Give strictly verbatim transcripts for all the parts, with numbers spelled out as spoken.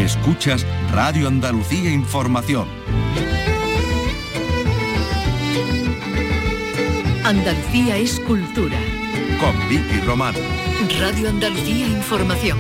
Escuchas Radio Andalucía Información. Andalucía es cultura. Con Vicky Román. Radio Andalucía Información.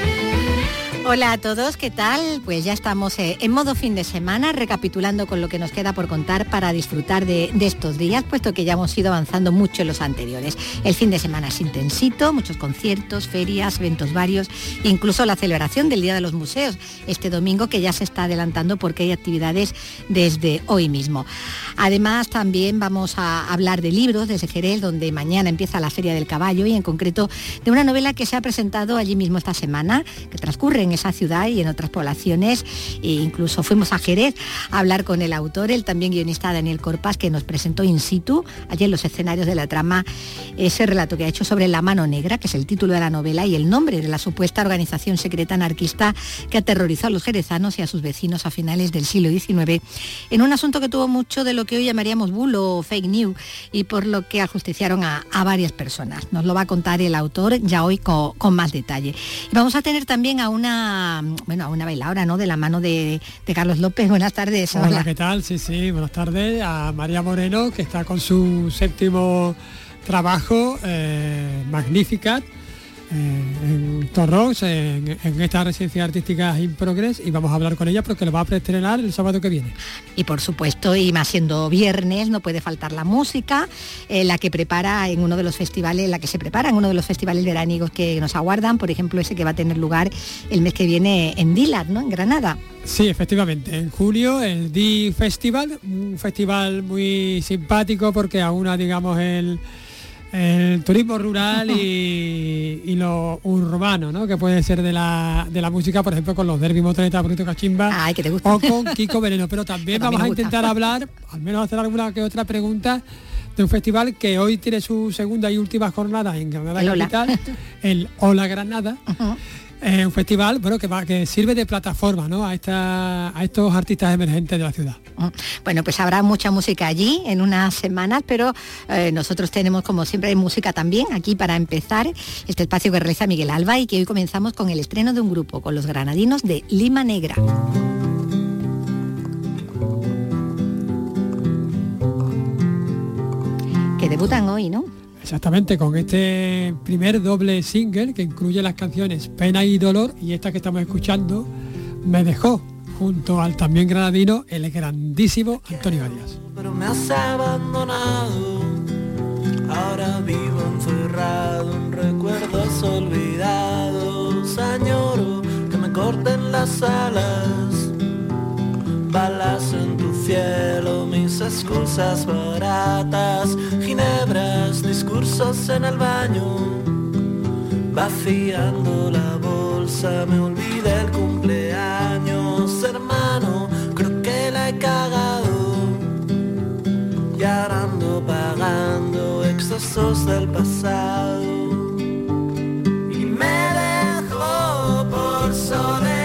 Hola a todos, ¿qué tal? Pues ya estamos eh, en modo fin de semana, recapitulando con lo que nos queda por contar para disfrutar de, de estos días, puesto que ya hemos ido avanzando mucho en los anteriores. El fin de semana es intensito, muchos conciertos, ferias, eventos varios, incluso la celebración del Día de los Museos, este domingo, que ya se está adelantando porque hay actividades desde hoy mismo. Además, también vamos a hablar de libros desde Jerez, donde mañana empieza la Feria del Caballo, y en concreto de una novela que se ha presentado allí mismo esta semana, que transcurre en esa ciudad y en otras poblaciones, e incluso fuimos a Jerez a hablar con el autor, el también guionista Daniel Corpas, que nos presentó in situ, allí en los escenarios de la trama, ese relato que ha hecho sobre La Mano Negra, que es el título de la novela y el nombre de la supuesta organización secreta anarquista que aterrorizó a los jerezanos y a sus vecinos a finales del siglo diecinueve, en un asunto que tuvo mucho de lo que hoy llamaríamos bulo o fake news, y por lo que ajusticiaron a, a varias personas. Nos lo va a contar el autor ya hoy con, con más detalle. Y vamos a tener también a una bueno, a una bailadora, ¿no?, de la mano de, de Carlos López. Buenas tardes. Hola. Hola, ¿qué tal? Sí, sí, buenas tardes. A María Moreno, que está con su séptimo trabajo, eh, Magnificat, eh, en Torrons, en, en esta residencia artística In Progress, y vamos a hablar con ella porque lo va a preestrenar el sábado que viene. Y por supuesto, y más siendo viernes, no puede faltar la música, eh, la que prepara en uno de los festivales, la que se prepara en uno de los festivales veraniegos que nos aguardan, por ejemplo, ese que va a tener lugar el mes que viene en Dilat, ¿no?, en Granada. Sí, efectivamente, en julio el D Festival, un festival muy simpático porque aúna, digamos, el el turismo rural y, y lo urbano, ¿no?, que puede ser de la, de la música, por ejemplo, con los Derby Motoneta, Bruto Cachimba. Ay, que te gusta. O con Kiko Veneno. Pero también vamos a intentar hablar, al menos hacer alguna que otra pregunta, de un festival que hoy tiene su segunda y última jornada en Granada Capital, el Hola Granada. Uh-huh. Es un festival, bueno, que, va, que sirve de plataforma, ¿no?, a, esta, a estos artistas emergentes de la ciudad. Bueno, pues habrá mucha música allí en unas semanas, pero eh, nosotros tenemos, como siempre, hay música también aquí para empezar este espacio que realiza Miguel Alba, y que hoy comenzamos con el estreno de un grupo, con los granadinos de Lima Negra. Que debutan hoy, ¿no? Exactamente, con este primer doble single que incluye las canciones Pena y Dolor, y esta que estamos escuchando, Me Dejó, junto al también granadino, el grandísimo Antonio Arias. Pero me has abandonado, ahora vivo encerrado en recuerdos olvidados. Añoro que me corten las alas, balas en tu cielo, mis excusas baratas, ginebras, discursos en el baño, vaciando la bolsa, me olvidé el cumpleaños, hermano, creo que la he cagado, y ahora ando pagando excesos del pasado, y me dejó por soledad.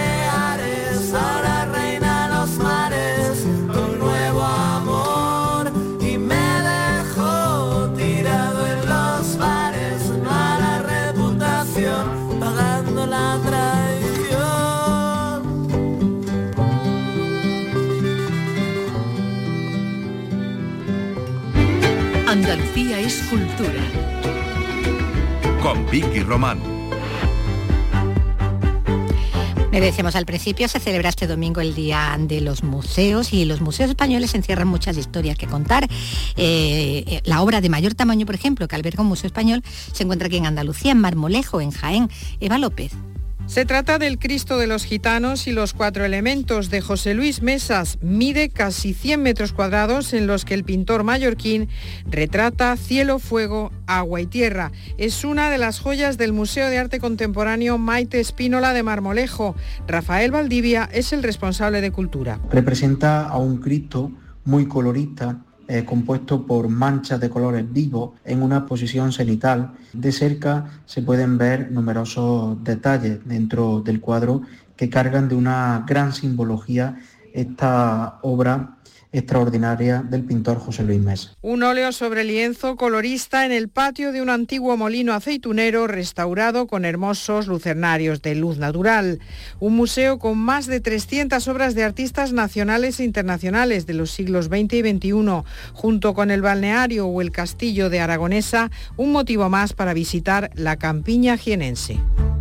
Andalucía es cultura. Con Vicky Román. Me decíamos al principio, se celebra este domingo el Día de los Museos, y los museos españoles encierran muchas historias que contar. Eh, la obra de mayor tamaño, por ejemplo, que alberga un museo español, se encuentra aquí en Andalucía, en Marmolejo, en Jaén. Eva López. Se trata del Cristo de los Gitanos y los Cuatro Elementos de José Luis Mesas. Mide casi cien metros cuadrados, en los que el pintor mallorquín retrata cielo, fuego, agua y tierra. Es una de las joyas del Museo de Arte Contemporáneo Maite Espínola de Marmolejo. Rafael Valdivia es el responsable de Cultura. Representa a un Cristo muy colorista, Eh, compuesto por manchas de colores vivos en una posición cenital. De cerca se pueden ver numerosos detalles dentro del cuadro que cargan de una gran simbología esta obra extraordinaria del pintor José Luis Mesa. Un óleo sobre lienzo colorista en el patio de un antiguo molino aceitunero restaurado con hermosos lucernarios de luz natural. Un museo con más de trescientas obras de artistas nacionales e internacionales de los siglos veinte y veintiuno, junto con el balneario o el castillo de Aragonesa, un motivo más para visitar la campiña jienense.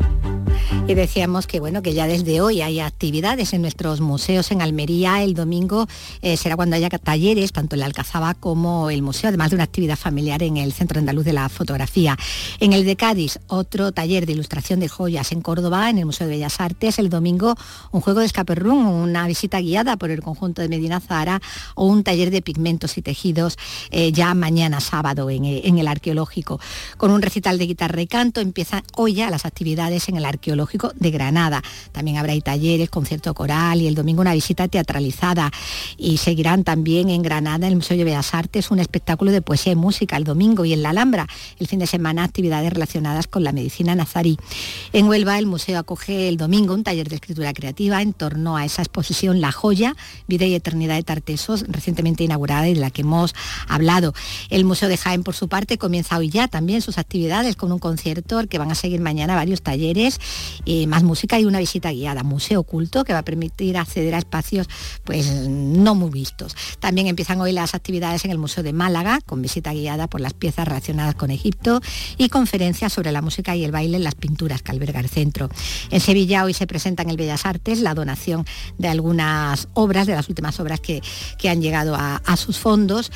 Y decíamos que bueno, que ya desde hoy hay actividades en nuestros museos en Almería. El domingo eh, será cuando haya talleres, tanto en la Alcazaba como el museo, además de una actividad familiar en el Centro Andaluz de la Fotografía. En el de Cádiz, otro taller de ilustración de joyas. En Córdoba, en el Museo de Bellas Artes, el domingo un juego de escape room, una visita guiada por el conjunto de Medina Zahara o un taller de pigmentos y tejidos eh, ya mañana sábado en, en el Arqueológico. Con un recital de guitarra y canto empiezan hoy ya las actividades en el Arqueológico de Granada. También habrá talleres, concierto coral y el domingo una visita teatralizada. Y seguirán también en Granada, en el Museo de Bellas Artes, un espectáculo de poesía y música el domingo, y en la Alhambra el fin de semana actividades relacionadas con la medicina nazarí. En Huelva el museo acoge el domingo un taller de escritura creativa en torno a esa exposición La Joya, Vida y Eternidad de Tartesos, recientemente inaugurada y de la que hemos hablado. El Museo de Jaén, por su parte, comienza hoy ya también sus actividades con un concierto al que van a seguir mañana varios talleres, Eh, más música y una visita guiada, museo oculto, que va a permitir acceder a espacios pues no muy vistos. También empiezan hoy las actividades en el Museo de Málaga, con visita guiada por las piezas relacionadas con Egipto y conferencias sobre la música y el baile en las pinturas que alberga el centro. En Sevilla hoy se presenta en el Bellas Artes la donación de algunas obras, de las últimas obras que, que han llegado a, a sus fondos,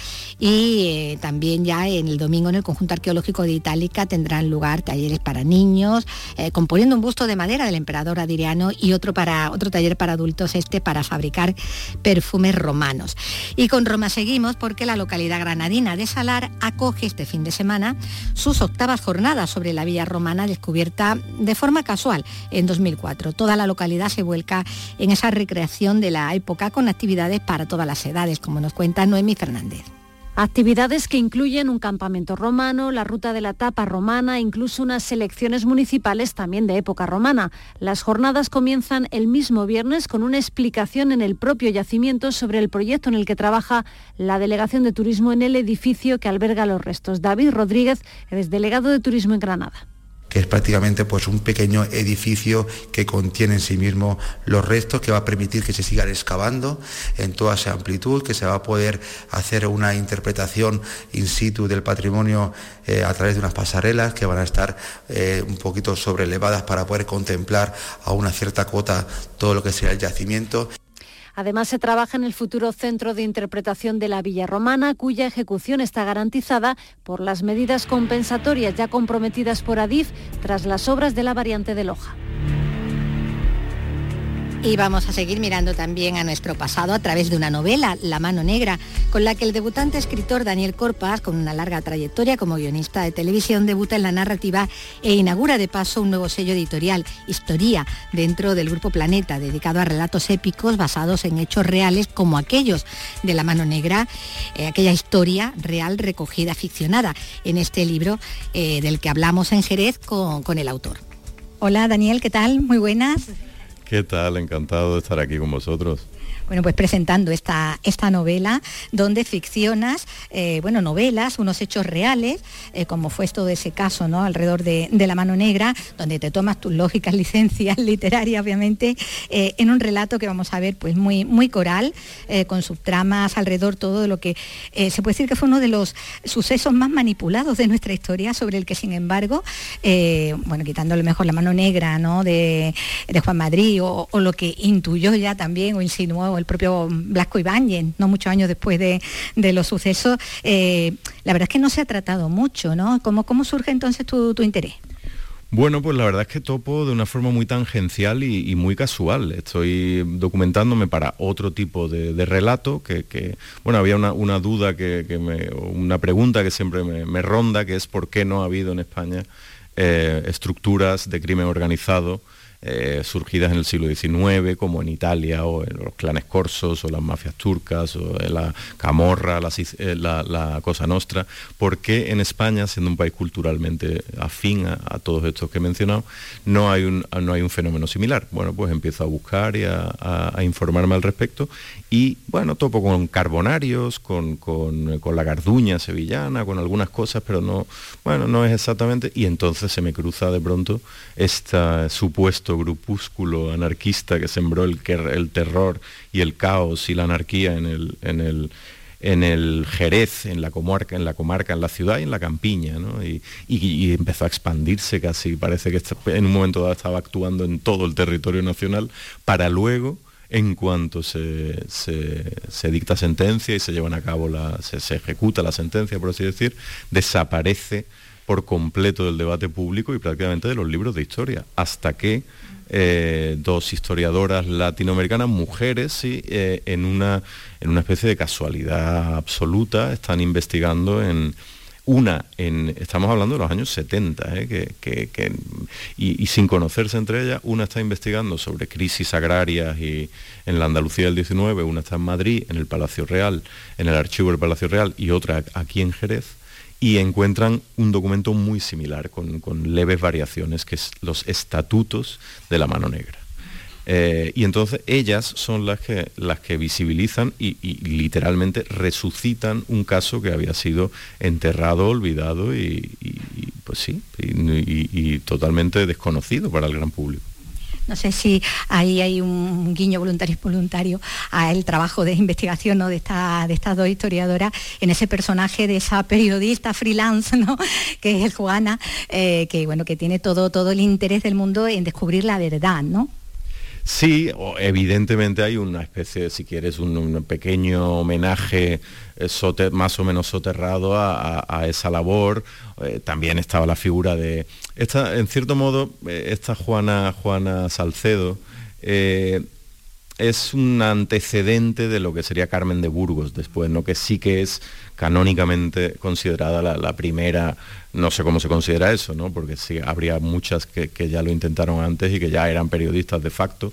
y eh, también ya en el domingo en el Conjunto Arqueológico de Itálica tendrán lugar talleres para niños, eh, componiendo un busto de madera del emperador Adriano, y otro para otro taller para adultos, este para fabricar perfumes romanos. Y con Roma seguimos, porque la localidad granadina de Salar acoge este fin de semana sus octavas jornadas sobre la villa romana, descubierta de forma casual en dos mil cuatro. Toda la localidad se vuelca en esa recreación de la época con actividades para todas las edades, como nos cuenta Noemí Fernández. Actividades que incluyen un campamento romano, la ruta de la tapa romana, incluso unas elecciones municipales también de época romana. Las jornadas comienzan el mismo viernes con una explicación en el propio yacimiento sobre el proyecto en el que trabaja la Delegación de Turismo en el edificio que alberga los restos. David Rodríguez es delegado de Turismo en Granada. Que es prácticamente pues un pequeño edificio que contiene en sí mismo los restos, que va a permitir que se sigan excavando en toda esa amplitud, que se va a poder hacer una interpretación in situ del patrimonio eh, a través de unas pasarelas que van a estar eh, un poquito sobrelevadas para poder contemplar a una cierta cota todo lo que sea el yacimiento. Además, se trabaja en el futuro Centro de Interpretación de la Villa Romana, cuya ejecución está garantizada por las medidas compensatorias ya comprometidas por Adif tras las obras de la variante de Loja. Y vamos a seguir mirando también a nuestro pasado a través de una novela, La mano negra, con la que el debutante escritor Daniel Corpas, con una larga trayectoria como guionista de televisión, debuta en la narrativa e inaugura de paso un nuevo sello editorial, Historia, dentro del Grupo Planeta, dedicado a relatos épicos basados en hechos reales como aquellos de La mano negra, eh, aquella historia real recogida, ficcionada en este libro eh, del que hablamos en Jerez con, con el autor. Hola Daniel, ¿qué tal? Muy buenas. ¿Qué tal? Encantado de estar aquí con vosotros. Bueno, pues presentando esta, esta novela donde ficcionas, eh, bueno, novelas, unos hechos reales, eh, como fue todo ese caso, ¿no?, alrededor de, de La mano negra, donde te tomas tus lógicas licencias literarias, obviamente, eh, en un relato que vamos a ver, pues muy, muy coral, eh, con subtramas alrededor todo de lo que eh, se puede decir que fue uno de los sucesos más manipulados de nuestra historia, sobre el que, sin embargo, eh, bueno, quitando a lo mejor La mano negra, ¿no?, de, de Juan Madrid, o, o lo que intuyó ya también o insinuó el propio Blasco Ibáñez, no muchos años después de, de los sucesos, eh, la verdad es que no se ha tratado mucho, ¿no? ¿Cómo, cómo surge entonces tu, tu interés? Bueno, pues la verdad es que topo de una forma muy tangencial y, y muy casual. Estoy documentándome para otro tipo de, de relato, que, que, bueno, había una, una duda, que, que me, una pregunta que siempre me, me ronda, que es por qué no ha habido en España eh, estructuras de crimen organizado eh, surgidas en el siglo diecinueve, como en Italia, o en los clanes corsos, o las mafias turcas, o en la Camorra, la, la, la Cosa Nostra. ¿Por qué en España, siendo un país culturalmente afín a, a todos estos que he mencionado, no hay un, no hay un fenómeno similar? Bueno, pues empiezo a buscar y a, a, a informarme al respecto, y bueno, topo con carbonarios, con, con, con la garduña sevillana, con algunas cosas, pero no, bueno, no es exactamente, y entonces se me cruza de pronto este supuesto grupúsculo anarquista que sembró el, el terror y el caos y la anarquía en el, en el, en el Jerez, en la comarca, en la comarca, en la ciudad y en la campiña, ¿no? Y, y, y empezó a expandirse casi, parece que en un momento dado estaba actuando en todo el territorio nacional, para luego, en cuanto se, se, se dicta sentencia y se llevan a cabo, la, se, se ejecuta la sentencia, por así decir, desaparece por completo del debate público y prácticamente de los libros de historia, hasta que eh, dos historiadoras latinoamericanas, mujeres, sí, eh, en, una, en una especie de casualidad absoluta, están investigando en una, en, estamos hablando de los años setenta, eh, que, que, que, y, y sin conocerse entre ellas, una está investigando sobre crisis agrarias y en la Andalucía del diecinueve, una está en Madrid, en el Palacio Real, en el archivo del Palacio Real, y otra aquí en Jerez, y encuentran un documento muy similar, con, con leves variaciones, que es los estatutos de la Mano Negra. Eh, y entonces ellas son las que, las que visibilizan y, y literalmente resucitan un caso que había sido enterrado, olvidado y, y, y pues sí, y, y, y totalmente desconocido para el gran público. No sé si ahí hay un guiño voluntario y voluntario al trabajo de investigación, ¿no?, de, esta, de estas dos historiadoras, en ese personaje de esa periodista freelance, ¿no?, que es Juana, eh, que, bueno, que tiene todo, todo el interés del mundo en descubrir la verdad, ¿no? Sí, evidentemente hay una especie, si quieres, un, un pequeño homenaje eh, soter, más o menos soterrado a, a, a esa labor. Eh, también estaba la figura de, esta, en cierto modo, eh, esta Juana, Juana Salcedo, eh, es un antecedente de lo que sería Carmen de Burgos después, ¿no?, que sí que es canónicamente considerada la, la primera, no sé cómo se considera eso, ¿no?, porque sí, habría muchas que, que ya lo intentaron antes y que ya eran periodistas de facto.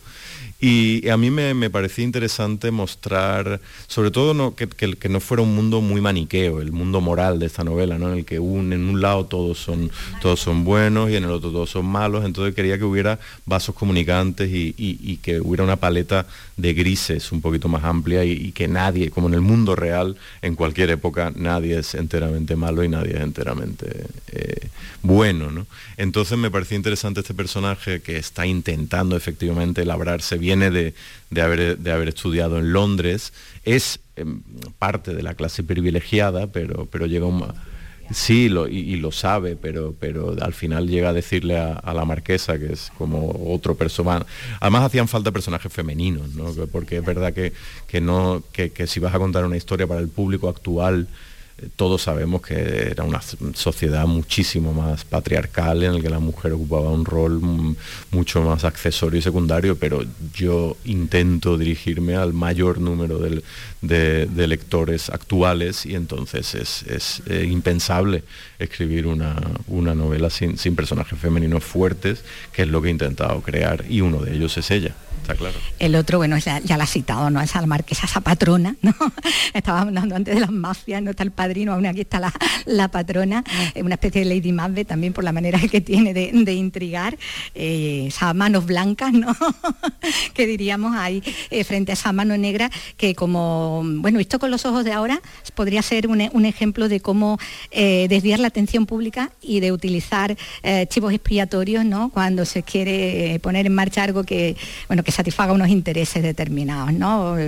Y a mí me, me parecía interesante mostrar, sobre todo no, que, que, que no fuera un mundo muy maniqueo, el mundo moral de esta novela, ¿no?, en el que un, en un lado todos son, todos son buenos y en el otro todos son malos. Entonces quería que hubiera vasos comunicantes y, y, y que hubiera una paleta de grises un poquito más amplia y, y que nadie, como en el mundo real, en cualquier época, nadie es enteramente malo y nadie es enteramente eh, bueno, ¿no? Entonces me parecía interesante este personaje que está intentando efectivamente labrarse, viene de, de, haber, de haber estudiado en Londres, es eh, parte de la clase privilegiada, pero, pero llega un... Sí, lo, y, y lo sabe, pero, pero al final llega a decirle a, a la marquesa, que es como otro personaje. Además hacían falta personajes femeninos, ¿no?, porque es verdad que, que, no, que, que si vas a contar una historia para el público actual, todos sabemos que era una sociedad muchísimo más patriarcal, en el que la mujer ocupaba un rol mucho más accesorio y secundario, pero yo intento dirigirme al mayor número de, de, de lectores actuales, y entonces es, es eh, impensable escribir una, una novela sin, sin personajes femeninos fuertes, que es lo que he intentado crear, y uno de ellos es ella. Está claro. El otro, bueno, ya, ya la ha citado, ¿no?, esa marquesa, esa patrona, ¿no? Estaba hablando antes de las mafias, no está el padrino, aún aquí está la, la patrona, una especie de Lady Macbeth también por la manera que tiene de, de intrigar, eh, esas manos blancas, ¿no? que diríamos ahí eh, frente a esa mano negra, que como, bueno, visto con los ojos de ahora, podría ser un, un ejemplo de cómo eh, desviar la atención pública y de utilizar eh, chivos expiatorios, ¿no?, cuando se quiere poner en marcha algo que, bueno, que satisfaga unos intereses determinados, ¿no?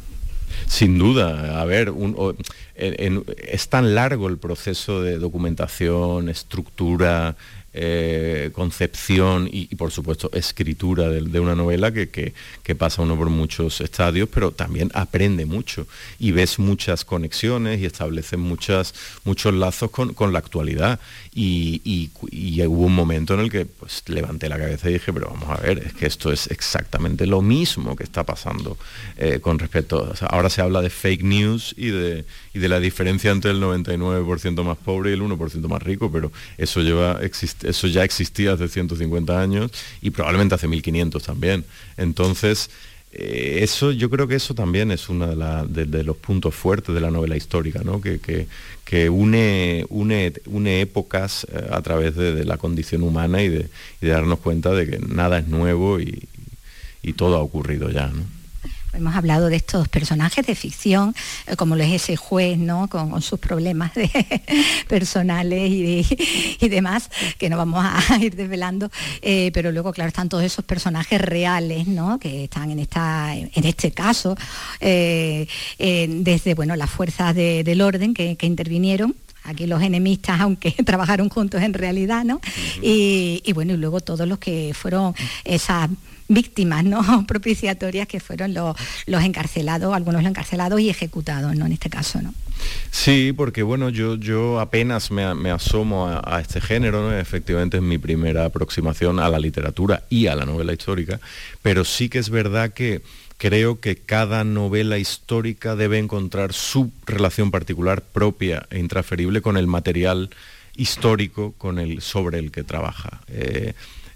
Sin duda, a ver, un, o, en, en, es tan largo el proceso de documentación, estructura, eh, concepción y, y por supuesto escritura de, de una novela que, que, que pasa uno por muchos estadios, pero también aprende mucho y ves muchas conexiones y estableces muchas, muchos lazos con, con la actualidad. Y, y, y hubo un momento en el que pues levanté la cabeza y dije, pero vamos a ver, es que esto es exactamente lo mismo que está pasando eh, con respecto, o sea, ahora se habla de fake news y de, y de la diferencia entre el noventa y nueve por ciento más pobre y el uno por ciento más rico, pero eso lleva existiendo exist- eso ya existía hace ciento cincuenta años y probablemente hace mil quinientos también. Entonces, eh, eso yo creo que eso también es uno de, la, de, de los puntos fuertes de la novela histórica, ¿no? Que, que, que une, une, une épocas eh, a través de, de la condición humana y de, y de darnos cuenta de que nada es nuevo y, y todo ha ocurrido ya, ¿no? Hemos hablado de estos personajes de ficción, eh, como lo es ese juez, ¿no? Con, con sus problemas de, personales y, de, y demás, que no vamos a ir desvelando, eh, pero luego, claro, están todos esos personajes reales, ¿no? Que están en, esta, en este caso, eh, eh, desde, bueno, las fuerzas de, del orden que, que intervinieron. Aquí los enemistas, aunque trabajaron juntos en realidad, ¿no? Uh-huh. y, y bueno, y luego todos los que fueron esas víctimas, ¿no? Propiciatorias, que fueron los, los encarcelados, algunos los encarcelados y ejecutados, ¿no? En este caso, ¿no? Sí, porque bueno, yo, yo apenas me, me asomo a, a este género, ¿no? Efectivamente es mi primera aproximación a la literatura y a la novela histórica, pero sí que es verdad que creo que cada novela histórica debe encontrar su relación particular propia e intransferible con el material histórico con el, sobre el que trabaja. Eh,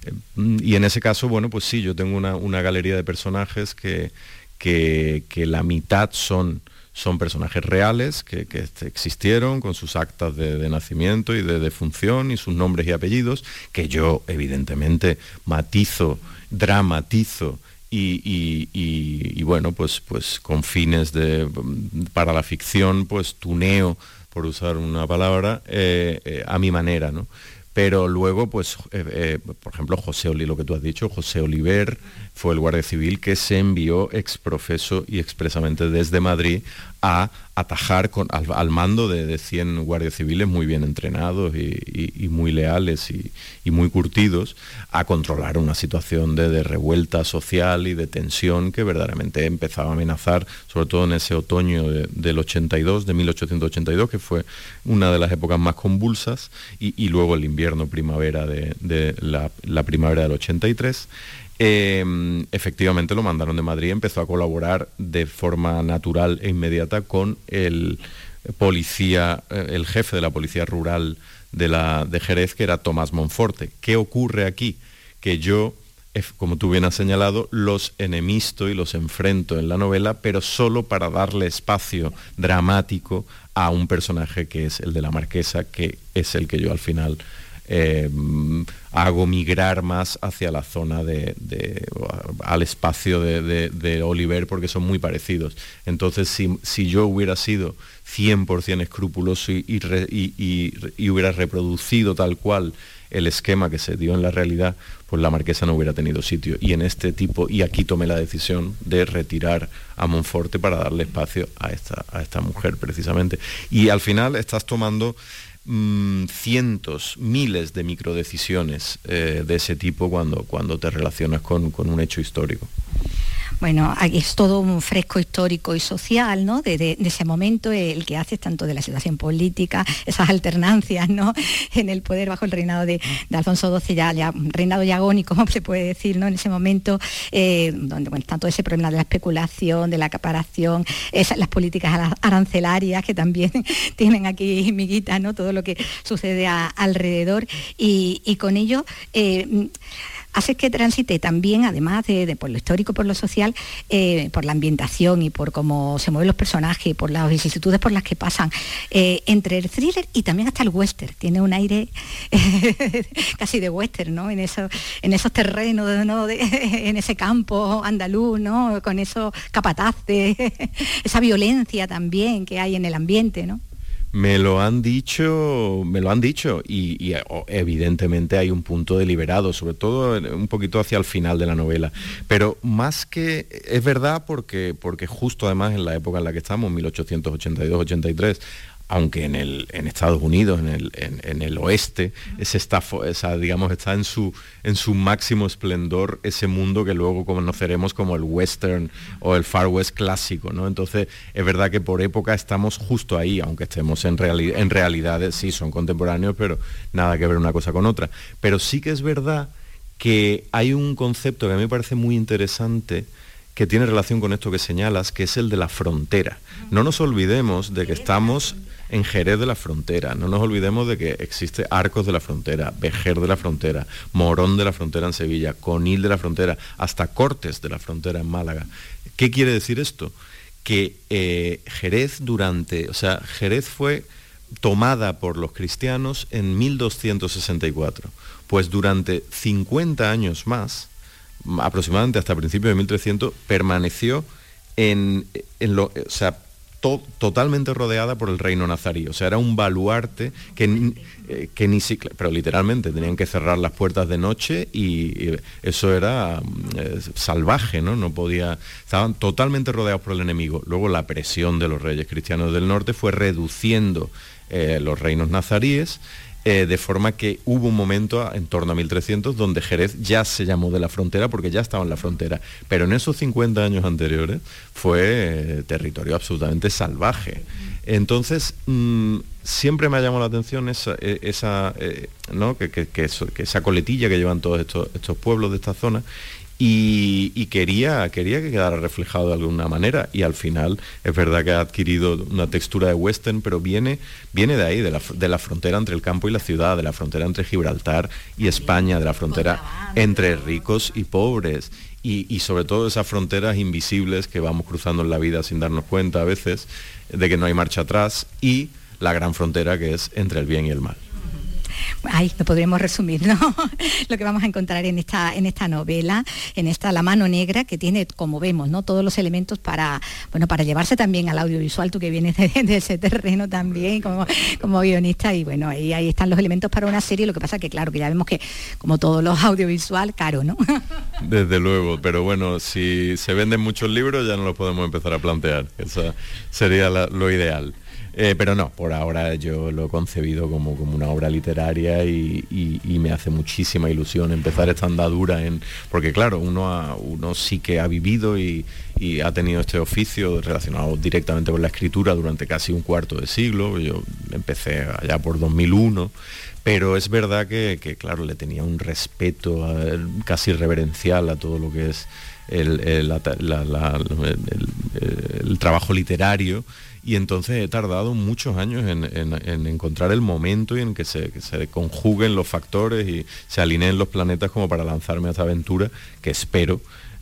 y en ese caso, bueno, pues sí, yo tengo una, una galería de personajes que, que, que la mitad son, son personajes reales, que, que existieron con sus actas de, de nacimiento y de defunción y sus nombres y apellidos, que yo evidentemente matizo, dramatizo, Y, y, y, y bueno, pues, pues con fines de, para la ficción, pues tuneo, por usar una palabra, eh, eh, a mi manera, ¿no? Pero luego, pues, eh, eh, por ejemplo, José Oli, lo que tú has dicho, José Oliver fue el guardia civil que se envió exprofeso y expresamente desde Madrid a atajar con, al, al mando de, de cien guardias civiles muy bien entrenados y, y, y muy leales y, y muy curtidos, a controlar una situación de, de revuelta social y de tensión que verdaderamente empezaba a amenazar, sobre todo en ese otoño de, del ochenta y dos, de mil ochocientos ochenta y dos, que fue una de las épocas más convulsas, y, y luego el invierno, primavera de, de la, la primavera del ochenta y tres. Eh, efectivamente lo mandaron de Madrid, empezó a colaborar de forma natural e inmediata con el policía, el jefe de la policía rural de, la, de Jerez, que era Tomás Monforte. ¿Qué ocurre aquí? Que yo, como tú bien has señalado, los enemisto y los enfrento en la novela, pero solo para darle espacio dramático a un personaje que es el de la Marquesa, que es el que yo al final Eh, hago migrar más hacia la zona de, de al espacio de, de, de Oliver, porque son muy parecidos. Entonces, si, si yo hubiera sido cien por ciento escrupuloso y, y, y, y, y hubiera reproducido tal cual el esquema que se dio en la realidad, pues la Marquesa no hubiera tenido sitio. Y en este tipo, y aquí tomé la decisión de retirar a Monforte para darle espacio a esta, a esta mujer, precisamente. Y al final estás tomando Mm, cientos, miles de microdecisiones eh, de ese tipo cuando, cuando te relacionas con, con un hecho histórico. Bueno, aquí es todo un fresco histórico y social, ¿no? De, de, de ese momento, el que hace tanto de la situación política, esas alternancias, ¿no? En el poder bajo el reinado de, de Alfonso doce, ya, ya reinado ya agónico, como se puede decir, ¿no? En ese momento, eh, donde bueno, está todo ese problema de la especulación, de la acaparación, esas, las políticas arancelarias que también tienen aquí miguitas, ¿no? Todo lo que sucede a, alrededor, y, y con ello Eh, hace que transite también, además de, de por lo histórico, por lo social, eh, por la ambientación y por cómo se mueven los personajes, por las vicisitudes por las que pasan, eh, entre el thriller y también hasta el western. Tiene un aire eh, casi de western, ¿no? En, eso, en esos terrenos, ¿no? De, en ese campo andaluz, ¿no? Con esos capataces, esa violencia también que hay en el ambiente, ¿no? Me lo han dicho, me lo han dicho y, y evidentemente hay un punto deliberado, sobre todo un poquito hacia el final de la novela. Pero más que, es verdad porque, porque justo además en la época en la que estamos, mil ochocientos ochenta y dos ochenta y tres, aunque en, el, en Estados Unidos, en el, en, en el oeste, ese está, esa, digamos, está en su, en su máximo esplendor ese mundo que luego conoceremos como el western o el far west clásico, ¿no? Entonces, es verdad que por época estamos justo ahí, aunque estemos en, reali en realidades, sí, son contemporáneos, pero nada que ver una cosa con otra. Pero sí que es verdad que hay un concepto que a mí me parece muy interesante, que tiene relación con esto que señalas, que es el de la frontera. No nos olvidemos de que estamos en Jerez de la Frontera. No nos olvidemos de que existe Arcos de la Frontera, Vejer de la Frontera, Morón de la Frontera en Sevilla, Conil de la Frontera, hasta Cortes de la Frontera en Málaga. ¿Qué quiere decir esto? Que eh, Jerez durante, o sea, Jerez fue tomada por los cristianos en mil doscientos sesenta y cuatro. Pues durante cincuenta años más, aproximadamente hasta principios de mil trescientos, permaneció en, en lo, o sea, to, totalmente rodeada por el reino nazarí. O sea, era un baluarte que, eh, que ni siquiera, pero literalmente tenían que cerrar las puertas de noche y, y eso era eh, salvaje, ¿no? No podía, estaban totalmente rodeados por el enemigo. Luego la presión de los reyes cristianos del norte fue reduciendo eh, los reinos nazaríes. Eh, de forma que hubo un momento en torno a mil trescientos donde Jerez ya se llamó de la Frontera porque ya estaba en la frontera, pero en esos cincuenta años anteriores fue eh, territorio absolutamente salvaje. Entonces, mmm, siempre me ha llamado la atención esa, esa eh, ¿no? que, que, que, eso, que esa coletilla que llevan todos estos, estos pueblos de esta zona. Y, y quería, quería que quedara reflejado de alguna manera, y al final es verdad que ha adquirido una textura de western, pero viene, viene de ahí, de la, de la frontera entre el campo y la ciudad, de la frontera entre Gibraltar y España, de la frontera entre ricos y pobres, y, y sobre todo esas fronteras invisibles que vamos cruzando en la vida sin darnos cuenta a veces, de que no hay marcha atrás, y la gran frontera que es entre el bien y el mal. Ahí lo podremos resumir, ¿no? Lo que vamos a encontrar en esta, en esta novela, en esta La mano negra, que tiene, como vemos, ¿no?, todos los elementos para, bueno, para llevarse también al audiovisual, tú que vienes de, de ese terreno también como, como guionista, y bueno, ahí, ahí están los elementos para una serie. Lo que pasa que claro, que ya vemos que como todos los audiovisual, caro, ¿no? Desde luego, pero bueno, si se venden muchos libros ya no los podemos empezar a plantear, eso sería la, lo ideal. Eh, pero no, por ahora yo lo he concebido como, como una obra literaria y, y, y me hace muchísima ilusión empezar esta andadura, en, porque claro, uno, ha, uno sí que ha vivido y, y ha tenido este oficio relacionado directamente con la escritura durante casi un cuarto de siglo. Yo empecé allá por dos mil uno, pero es verdad que, que claro, le tenía un respeto a, casi reverencial a todo lo que es el, el, la, la, la, el, el, el trabajo literario. Y entonces he tardado muchos años en, en, en encontrar el momento y en que se, que se conjuguen los factores y se alineen los planetas como para lanzarme a esta aventura, que espero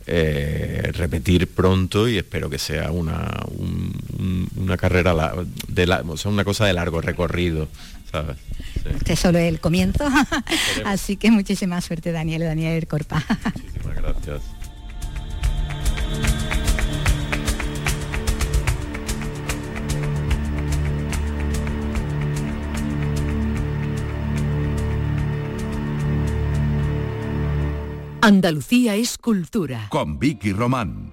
eh, repetir pronto, y espero que sea una, un, un, una carrera, la, de la, o sea, una cosa de largo recorrido, ¿sabes? Sí. Este es solo el comienzo, así que muchísima suerte, Daniel, Daniel Corpa. Muchísimas gracias. Andalucía es cultura. Con Vicky Román.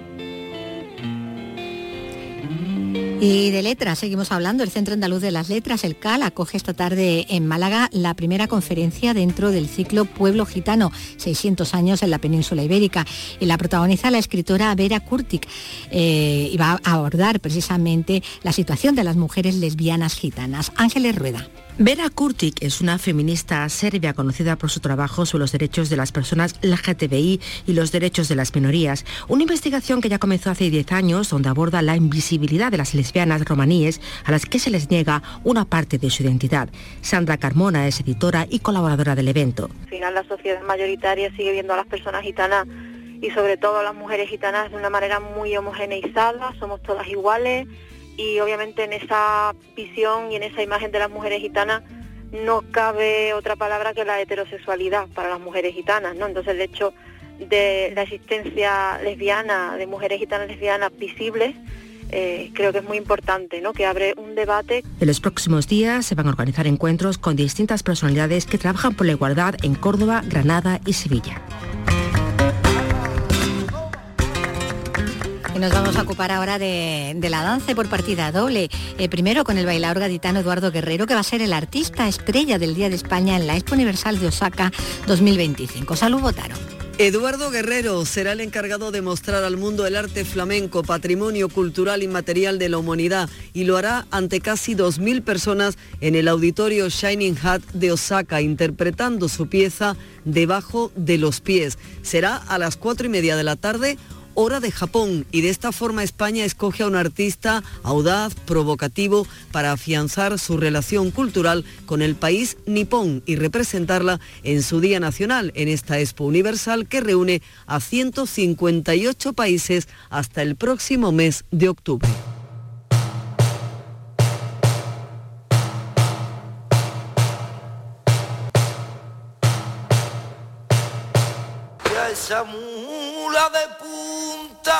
Y de letras, seguimos hablando. El Centro Andaluz de las Letras, el C A L, acoge esta tarde en Málaga la primera conferencia dentro del ciclo Pueblo Gitano, seiscientos años en la península ibérica. Y la protagoniza la escritora Vera Kurtik, eh, y va a abordar precisamente la situación de las mujeres lesbianas gitanas. Ángeles Rueda. Vera Kurtik es una feminista serbia conocida por su trabajo sobre los derechos de las personas L G T B I y los derechos de las minorías. Una investigación que ya comenzó hace diez años, donde aborda la invisibilidad de las lesbianas romaníes a las que se les niega una parte de su identidad. Sandra Carmona es editora y colaboradora del evento. Al final la sociedad mayoritaria sigue viendo a las personas gitanas y sobre todo a las mujeres gitanas de una manera muy homogeneizada, somos todas iguales. Y obviamente en esa visión y en esa imagen de las mujeres gitanas no cabe otra palabra que la heterosexualidad para las mujeres gitanas, ¿no? Entonces el hecho de la existencia lesbiana, de mujeres gitanas lesbianas visibles, eh, creo que es muy importante, ¿no?, que abre un debate. En los próximos días se van a organizar encuentros con distintas personalidades que trabajan por la igualdad en Córdoba, Granada y Sevilla. Y nos vamos a ocupar ahora de, de la danza por partida doble. Eh, primero con el bailaor gaditano Eduardo Guerrero, que va a ser el artista estrella del Día de España en la Expo Universal de Osaka dos mil veinticinco. Salud, Botaro. Eduardo Guerrero será el encargado de mostrar al mundo el arte flamenco, patrimonio cultural inmaterial de la humanidad, y lo hará ante casi dos mil personas en el auditorio Shining Hat de Osaka, interpretando su pieza Debajo de los pies. Será a las cuatro y media de la tarde, Hora de Japón, y de esta forma España escoge a un artista audaz, provocativo, para afianzar su relación cultural con el país nipón y representarla en su Día Nacional, en esta Expo Universal que reúne a ciento cincuenta y ocho países hasta el próximo mes de octubre. Esa mula de punta.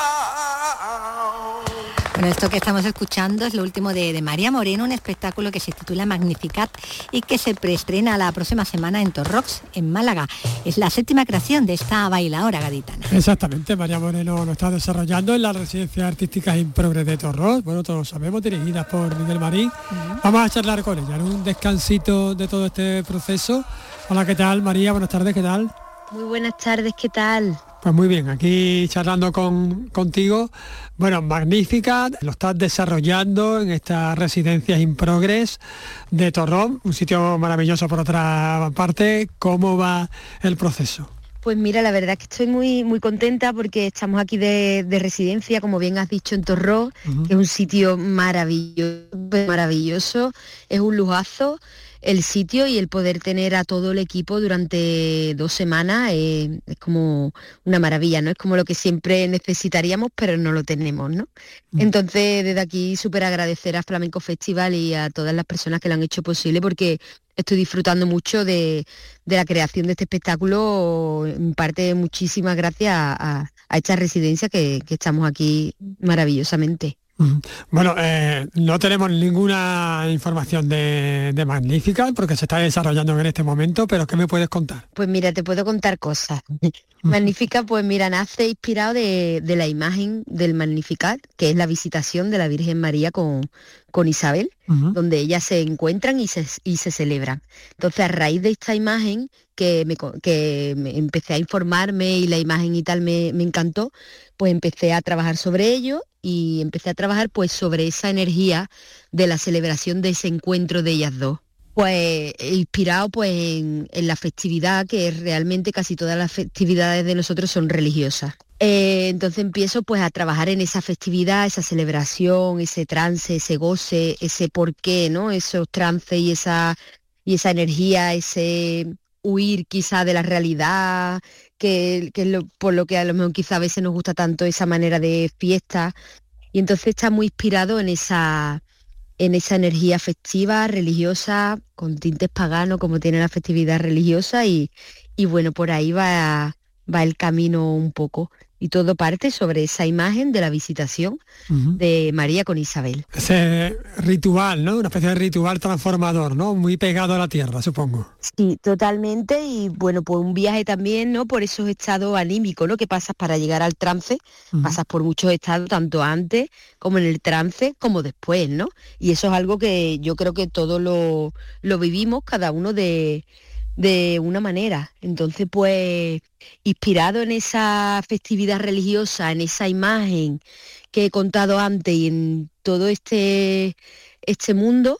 Bueno, esto que estamos escuchando es lo último de, de María Moreno, un espectáculo que se titula Magnificat y que se preestrena la próxima semana en Torrox, en Málaga. Es la séptima creación de esta bailaora gaditana. Exactamente, María Moreno lo está desarrollando en la Residencia Artística In Progress de Torrox, bueno, todos lo sabemos, dirigida por Miguel Marín. Uh-huh. Vamos a charlar con ella, en un descansito de todo este proceso. Hola, ¿qué tal, María? Buenas tardes, ¿qué tal? Muy buenas tardes, ¿qué tal? Pues muy bien, aquí charlando con, contigo. Bueno, magnífica, lo estás desarrollando en esta Residencia In Progress de Torrox, un sitio maravilloso por otra parte. ¿Cómo va el proceso? Pues mira, la verdad es que estoy muy muy contenta porque estamos aquí de, de residencia, como bien has dicho, en Torrox, uh-huh. que es un sitio maravilloso, maravilloso, es un lujazo el sitio, y el poder tener a todo el equipo durante dos semanas eh, es como una maravilla, ¿no? Es como lo que siempre necesitaríamos, pero no lo tenemos, ¿no? Mm. Entonces, desde aquí súper agradecer a Flamenco Festival y a todas las personas que lo han hecho posible, porque estoy disfrutando mucho de, de la creación de este espectáculo, en parte muchísimas gracias a, a esta residencia que, que estamos aquí maravillosamente. Bueno, eh, no tenemos ninguna información de, de Magnificat porque se está desarrollando en este momento, pero ¿qué me puedes contar? Pues mira, te puedo contar cosas. Magnificat, pues mira, nace inspirado de, de la imagen del Magnificat, que es la visitación de la Virgen María con, con Isabel, uh-huh. donde ellas se encuentran y se, y se celebran. Entonces, a raíz de esta imagen, que me, que me empecé a informarme y la imagen y tal me, me encantó, pues empecé a trabajar sobre ello y empecé a trabajar pues sobre esa energía de la celebración de ese encuentro de ellas dos. Pues inspirado pues en, en la festividad, que realmente casi todas las festividades de nosotros son religiosas. Eh, entonces empiezo pues a trabajar en esa festividad, esa celebración, ese trance, ese goce, ese porqué, ¿no? Esos trances y esa, y esa energía, ese huir quizá de la realidad, que, que es lo, por lo que a lo mejor quizá a veces nos gusta tanto esa manera de fiesta. Y entonces está muy inspirado en esa, en esa energía festiva, religiosa, con tintes paganos, como tiene la festividad religiosa, y, y bueno, por ahí va, va el camino un poco. Y todo parte sobre esa imagen de la visitación uh-huh. de María con Isabel. Ese ritual, ¿no? Una especie de ritual transformador, ¿no? Muy pegado a la tierra, supongo. Sí, totalmente. Y bueno, pues un viaje también, ¿no? Por esos estados anímicos, ¿no? Que pasas para llegar al trance. Uh-huh. Pasas por muchos estados, tanto antes como en el trance, como después, ¿no? Y eso es algo que yo creo que todos lo, lo vivimos, cada uno de... de una manera. Entonces, pues, inspirado en esa festividad religiosa, en esa imagen que he contado antes y en todo este, este mundo,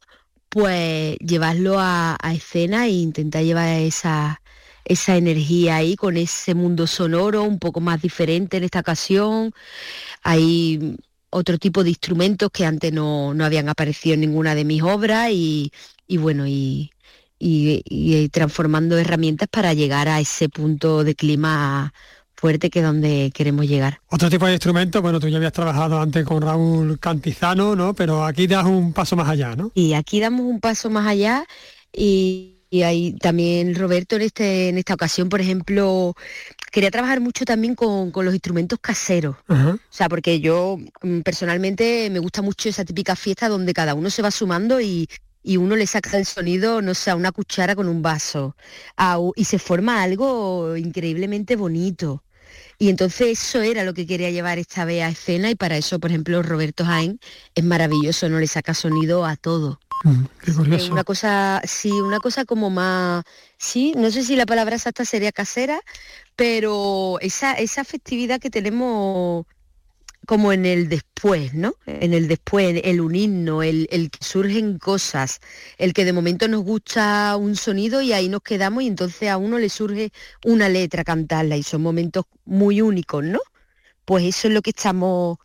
pues llevarlo a, a escena e intentar llevar esa, esa energía ahí con ese mundo sonoro un poco más diferente en esta ocasión. Hay otro tipo de instrumentos que antes no, no habían aparecido en ninguna de mis obras y, y bueno, y Y, y transformando herramientas para llegar a ese punto de clima fuerte que es donde queremos llegar. Otro tipo de instrumentos, bueno, tú ya habías trabajado antes con Raúl Cantizano, ¿no? Pero aquí das un paso más allá, ¿no? Y aquí damos un paso más allá y, y ahí también Roberto en, este, en esta ocasión, por ejemplo, quería trabajar mucho también con, con los instrumentos caseros. Uh-huh. O sea, porque yo personalmente me gusta mucho esa típica fiesta donde cada uno se va sumando y y uno le saca el sonido, no sé, a una cuchara con un vaso, a, y se forma algo increíblemente bonito. Y entonces eso era lo que quería llevar esta vez a escena, y para eso, por ejemplo, Roberto Jaén es maravilloso, no le saca sonido a todo. Mm, qué curioso. Es una cosa, sí, una cosa como más, sí, no sé si la palabra exacta sería casera, pero esa, esa festividad que tenemos como en el después, ¿no? En el después, el unirnos, el, el que surgen cosas, el que de momento nos gusta un sonido y ahí nos quedamos y entonces a uno le surge una letra cantarla y son momentos muy únicos, ¿no? pues eso es lo que estamos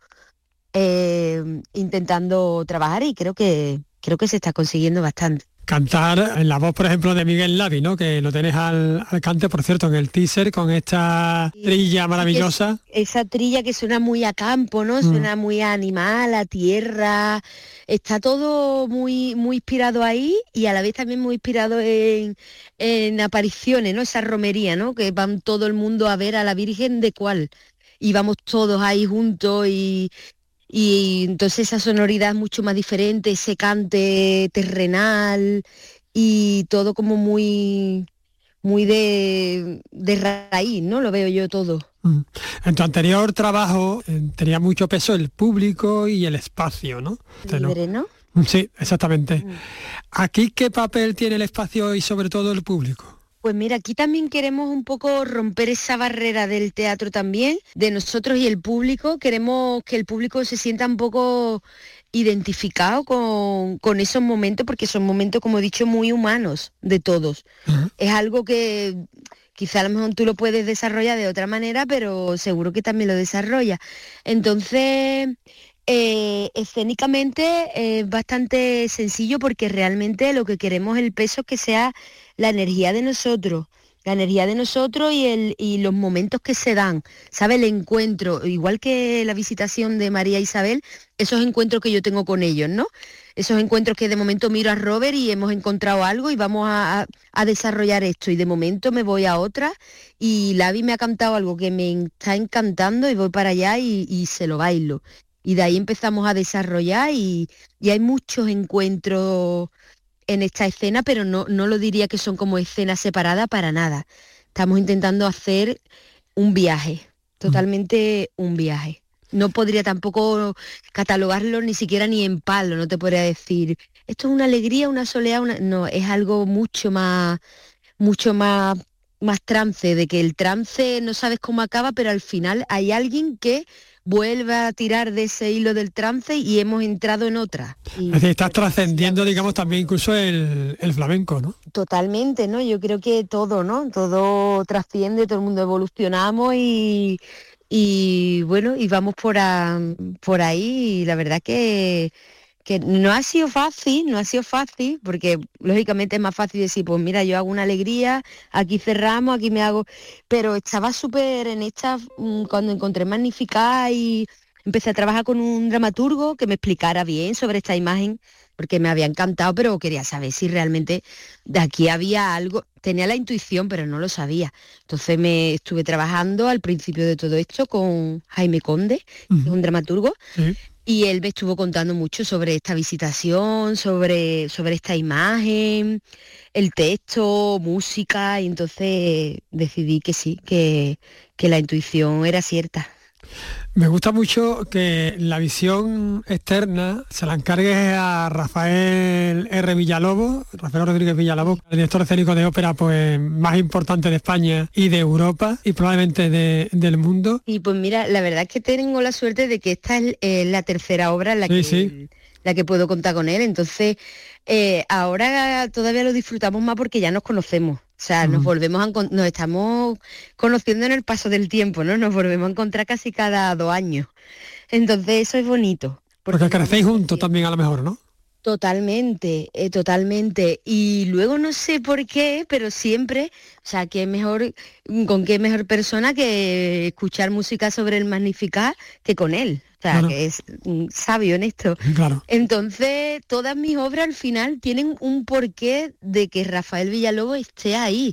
eh, intentando trabajar y creo que creo que se está consiguiendo bastante. Cantar en la voz, por ejemplo, de Miguel Lavi, ¿no? Que lo tenés al, al cante, por cierto, en el teaser, con esta trilla maravillosa. Es, esa trilla que suena muy a campo, ¿no? Mm. Suena muy a animal, a tierra. Está todo muy, muy inspirado ahí y a la vez también muy inspirado en, en apariciones, ¿no? Esa romería, ¿no? Que van todo el mundo a ver a la Virgen de cuál. Y vamos todos ahí juntos y... Y entonces esa sonoridad es mucho más diferente, ese cante terrenal y todo como muy muy de, de raíz, ¿no? Lo veo yo todo. En tu anterior trabajo eh, tenía mucho peso el público y el espacio, ¿no? Libre, ¿no? Sí, exactamente. ¿Aquí qué papel tiene el espacio y sobre todo el público? Pues mira, aquí también queremos un poco romper esa barrera del teatro también, de nosotros y el público. Queremos que el público se sienta un poco identificado con, con esos momentos, porque son momentos, como he dicho, muy humanos de todos. Uh-huh. Es algo que quizá a lo mejor tú lo puedes desarrollar de otra manera, pero seguro que también lo desarrolla. Entonces... Eh, escénicamente es eh, bastante sencillo porque realmente lo que queremos es el peso que sea la energía de nosotros, la energía de nosotros y, el, y los momentos que se dan, ¿sabe? El encuentro, igual que la visitación de María Isabel, esos encuentros que yo tengo con ellos, ¿no? Esos encuentros que de momento miro a Robert y hemos encontrado algo y vamos a, a, a desarrollar esto y de momento me voy a otra y Lavi me ha cantado algo que me está encantando y voy para allá y, y se lo bailo. Y de ahí empezamos a desarrollar y, y hay muchos encuentros en esta escena, pero no, no lo diría que son como escenas separadas para nada. Estamos intentando hacer un viaje, totalmente un viaje. No podría tampoco catalogarlo ni siquiera ni en palo, no te podría decir, esto es una alegría, una soledad, una... no, es algo mucho más, mucho más, más trance, de que el trance no sabes cómo acaba, pero al final hay alguien que vuelve a tirar de ese hilo del trance y hemos entrado en otra. Y es decir, estás trascendiendo, digamos, también incluso el, el flamenco, ¿no? Totalmente, ¿no? Yo creo que todo, ¿no? Todo trasciende, todo el mundo evolucionamos y, y bueno, y vamos por, a, por ahí y la verdad que, que no ha sido fácil, no ha sido fácil, porque lógicamente es más fácil decir, pues mira, yo hago una alegría, aquí cerramos, aquí me hago... Pero estaba súper en esta, cuando encontré Magnificat y empecé a trabajar con un dramaturgo que me explicara bien sobre esta imagen, porque me había encantado, pero quería saber si realmente de aquí había algo. Tenía la intuición, pero no lo sabía. Entonces me estuve trabajando al principio de todo esto con Jaime Conde, uh-huh. que es un dramaturgo, uh-huh. Y él me estuvo contando mucho sobre esta visitación, sobre, sobre esta imagen, el texto, música, y entonces decidí que sí, que, que la intuición era cierta. Me gusta mucho que la visión externa se la encargue a Rafael R. Villalobos, Rafael Rodríguez Villalobos, el director escénico de ópera pues más importante de España y de Europa y probablemente de, del mundo. Y pues mira, la verdad es que tengo la suerte de que esta es eh, la tercera obra en la, sí, que, sí. la que puedo contar con él, entonces eh, ahora todavía lo disfrutamos más porque ya nos conocemos. O sea, nos volvemos a nos estamos conociendo en el paso del tiempo, ¿no? Nos volvemos a encontrar casi cada dos años. Entonces eso es bonito. Porque, porque crecéis juntos también a lo mejor, ¿no? Totalmente, eh, totalmente. Y luego no sé por qué, pero siempre, o sea, qué mejor, con qué mejor persona que escuchar música sobre el Magnificat que con él. O sea, claro. que es un sabio en esto. Claro. Entonces, todas mis obras al final tienen un porqué de que Rafael Villalobos esté ahí.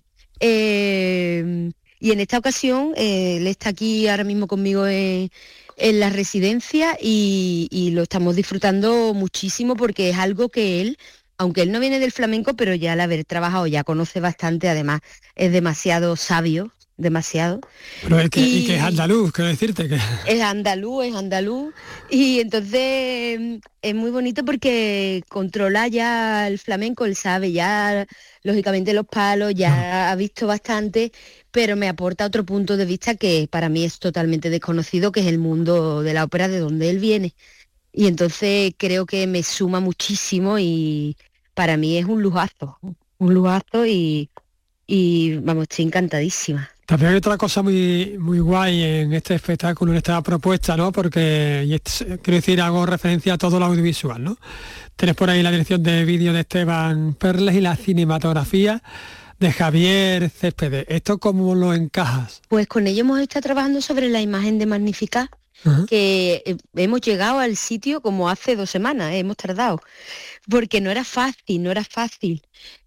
Eh, y en esta ocasión, eh, él está aquí ahora mismo conmigo en, en la residencia y, y lo estamos disfrutando muchísimo porque es algo que él, aunque él no viene del flamenco, pero ya al haber trabajado ya conoce bastante, además es demasiado sabio. demasiado. Pero es que, y, y que es andaluz, quiero decirte que... Es andaluz, es andaluz, y entonces es muy bonito porque controla ya el flamenco, él sabe ya, lógicamente los palos, ya ah. ha visto bastante, pero me aporta otro punto de vista que para mí es totalmente desconocido, que es el mundo de la ópera de donde él viene. Y entonces creo que me suma muchísimo y para mí es un lujazo, un lujazo y, y vamos, estoy encantadísima. También hay otra cosa muy muy guay en este espectáculo, en esta propuesta, ¿no? Porque, y es, quiero decir, hago referencia a todo lo audiovisual, ¿no? Tienes por ahí la dirección de vídeo de Esteban Perles y la cinematografía de Javier Céspedes. ¿Esto cómo lo encajas? Pues con ello hemos estado trabajando sobre la imagen de Magnificat, uh-huh. que eh, hemos llegado al sitio como hace dos semanas, eh, hemos tardado, porque no era fácil, no era fácil.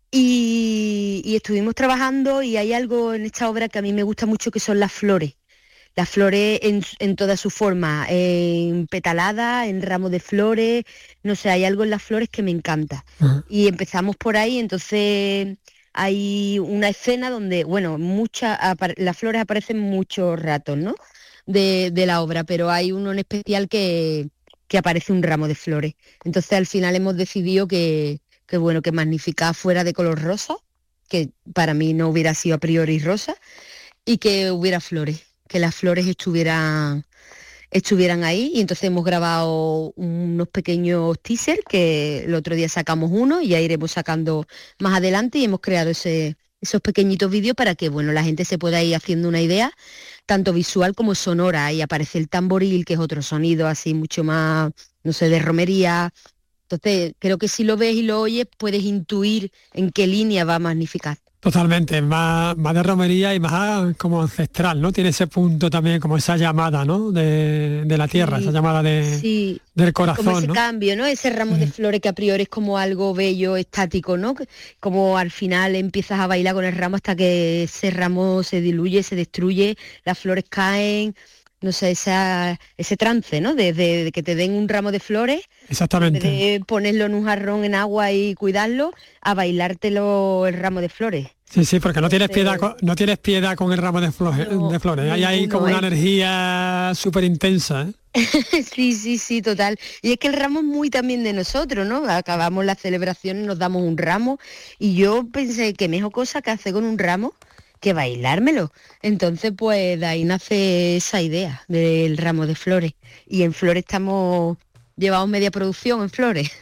Y, y estuvimos trabajando y hay algo en esta obra que a mí me gusta mucho, que son las flores. Las flores en, en toda su forma, en petalada, en ramos de flores, no sé, hay algo en las flores que me encanta. Uh-huh. Y empezamos por ahí, entonces hay una escena donde, bueno, muchas las flores aparecen muchos ratos, ¿no? De, de la obra, pero hay uno en especial que, que aparece un ramo de flores. Entonces al final hemos decidido que que bueno, que Magnificat fuera de color rosa, que para mí no hubiera sido a priori rosa, y que hubiera flores, que las flores estuvieran, estuvieran ahí, y entonces hemos grabado unos pequeños teasers, que el otro día sacamos uno, y ya iremos sacando más adelante, y hemos creado ese, esos pequeñitos vídeos para que, bueno, la gente se pueda ir haciendo una idea, tanto visual como sonora, y aparece el tamboril, que es otro sonido así mucho más, no sé, de romería. Entonces, creo que si lo ves y lo oyes, puedes intuir en qué línea va a Magnificat. Totalmente, más, más de romería y más como ancestral, ¿no? Tiene ese punto también, como esa llamada, ¿no? De, de la tierra, sí, esa llamada de, sí, del corazón, como ese ¿no? cambio, ¿no? Ese ramo sí. de flores que a priori es como algo bello, estático, ¿no? Como al final empiezas a bailar con el ramo hasta que ese ramo se diluye, se destruye, las flores caen... No sé, esa, ese trance, ¿no? Desde de que te den un ramo de flores, exactamente, de ponerlo en un jarrón en agua y cuidarlo, a bailártelo el ramo de flores. Sí, sí, porque no tienes piedad con, no tienes piedad con el ramo de flores, no, de flores. Ahí hay como una energía súper intensa, ¿eh? Sí, sí, sí, total. Y es que el ramo es muy también de nosotros, ¿no? Acabamos la celebración y nos damos un ramo. Y yo pensé que mejor cosa que hacer con un ramo que bailármelo. Entonces, pues de ahí nace esa idea del ramo de flores. Y en flores estamos, llevamos media producción en flores.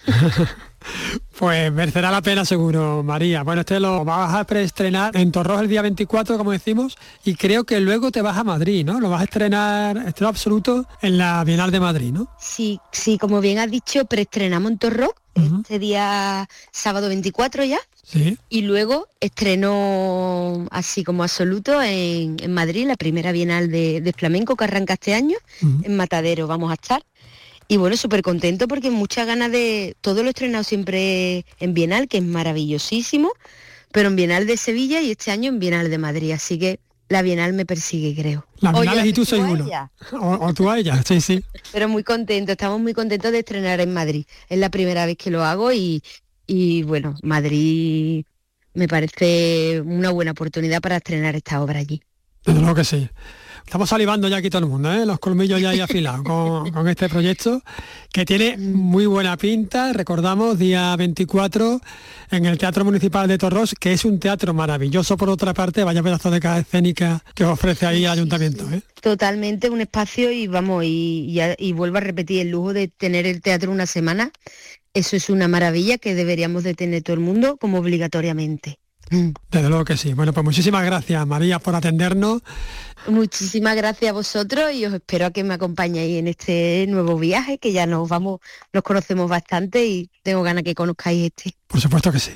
Pues merecerá la pena seguro, María. Bueno, este lo vas a preestrenar en Torrox el día veinticuatro, como decimos, y creo que luego te vas a Madrid, ¿no? Lo vas a estrenar, estreno absoluto, en la Bienal de Madrid, ¿no? Sí, sí, como bien has dicho, preestrenamos en Torrox, uh-huh. este día sábado veinticuatro ya. Sí. Y luego estreno así como absoluto en, en Madrid, la primera Bienal de, de Flamenco que arranca este año, uh-huh. en Matadero vamos a estar. Y bueno, súper contento porque muchas ganas de... Todo lo he estrenado siempre en Bienal, que es maravillosísimo, pero en Bienal de Sevilla y este año en Bienal de Madrid, así que la Bienal me persigue, creo. La Bienal y tú sois uno. O, o tú a ella, sí, sí. Pero muy contento, estamos muy contentos de estrenar en Madrid. Es la primera vez que lo hago y... Y bueno, Madrid me parece una buena oportunidad para estrenar esta obra allí. Desde luego que sí. Estamos salivando ya aquí todo el mundo, ¿eh? Los colmillos ya ahí afilados con, con este proyecto, que tiene muy buena pinta. Recordamos, día veinticuatro, en el Teatro Municipal de Torrox, que es un teatro maravilloso, por otra parte, vaya pedazo de casa escénica que ofrece ahí el ayuntamiento, ¿eh? Totalmente, un espacio y vamos, y, y, y vuelvo a repetir, el lujo de tener el teatro una semana. Eso es una maravilla que deberíamos de tener todo el mundo como obligatoriamente. Desde luego que sí. Bueno, pues muchísimas gracias, María, por atendernos. Muchísimas gracias a vosotros y os espero a que me acompañéis en este nuevo viaje, que ya nos vamos, nos conocemos bastante y tengo ganas que conozcáis este. Por supuesto que sí.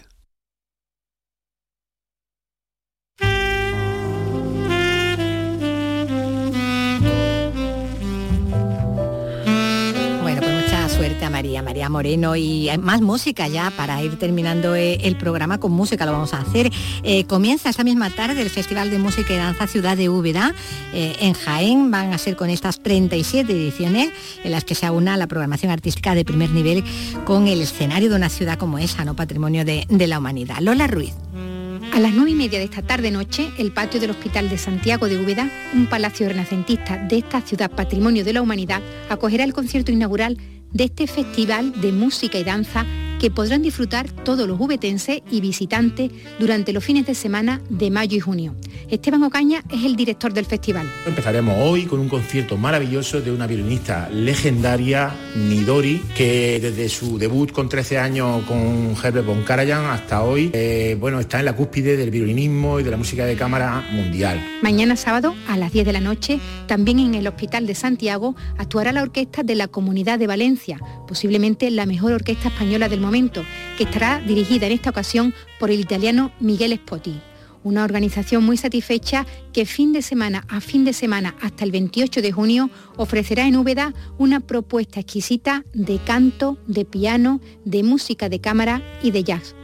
Suerte a María, María Moreno, y más música ya para ir terminando el programa. Con música lo vamos a hacer. Eh, comienza esta misma tarde el Festival de Música y Danza Ciudad de Úbeda eh, en Jaén. Van a ser con estas treinta y siete ediciones en las que se aúna la programación artística de primer nivel con el escenario de una ciudad como esa, ¿no? Patrimonio de, de la humanidad. Lola Ruiz. A las nueve y media de esta tarde-noche, el patio del Hospital de Santiago de Úbeda, un palacio renacentista de esta ciudad Patrimonio de la Humanidad, acogerá el concierto inaugural de este festival de música y danza que podrán disfrutar todos los ubetenses y visitantes durante los fines de semana de mayo y junio. Esteban Ocaña es el director del festival. Empezaremos hoy con un concierto maravilloso de una violinista legendaria, Nidori, que desde su debut con trece años con Herbert von Karajan hasta hoy, eh, bueno, está en la cúspide del violinismo y de la música de cámara mundial. Mañana sábado a las diez de la noche, también en el Hospital de Santiago, actuará la orquesta de la Comunidad de Valencia, posiblemente la mejor orquesta española del momento, que estará dirigida en esta ocasión por el italiano Miguel Spotti. Una organización muy satisfecha que fin de semana a fin de semana hasta el veintiocho de junio ofrecerá en Úbeda una propuesta exquisita de canto, de piano, de música de cámara y de jazz.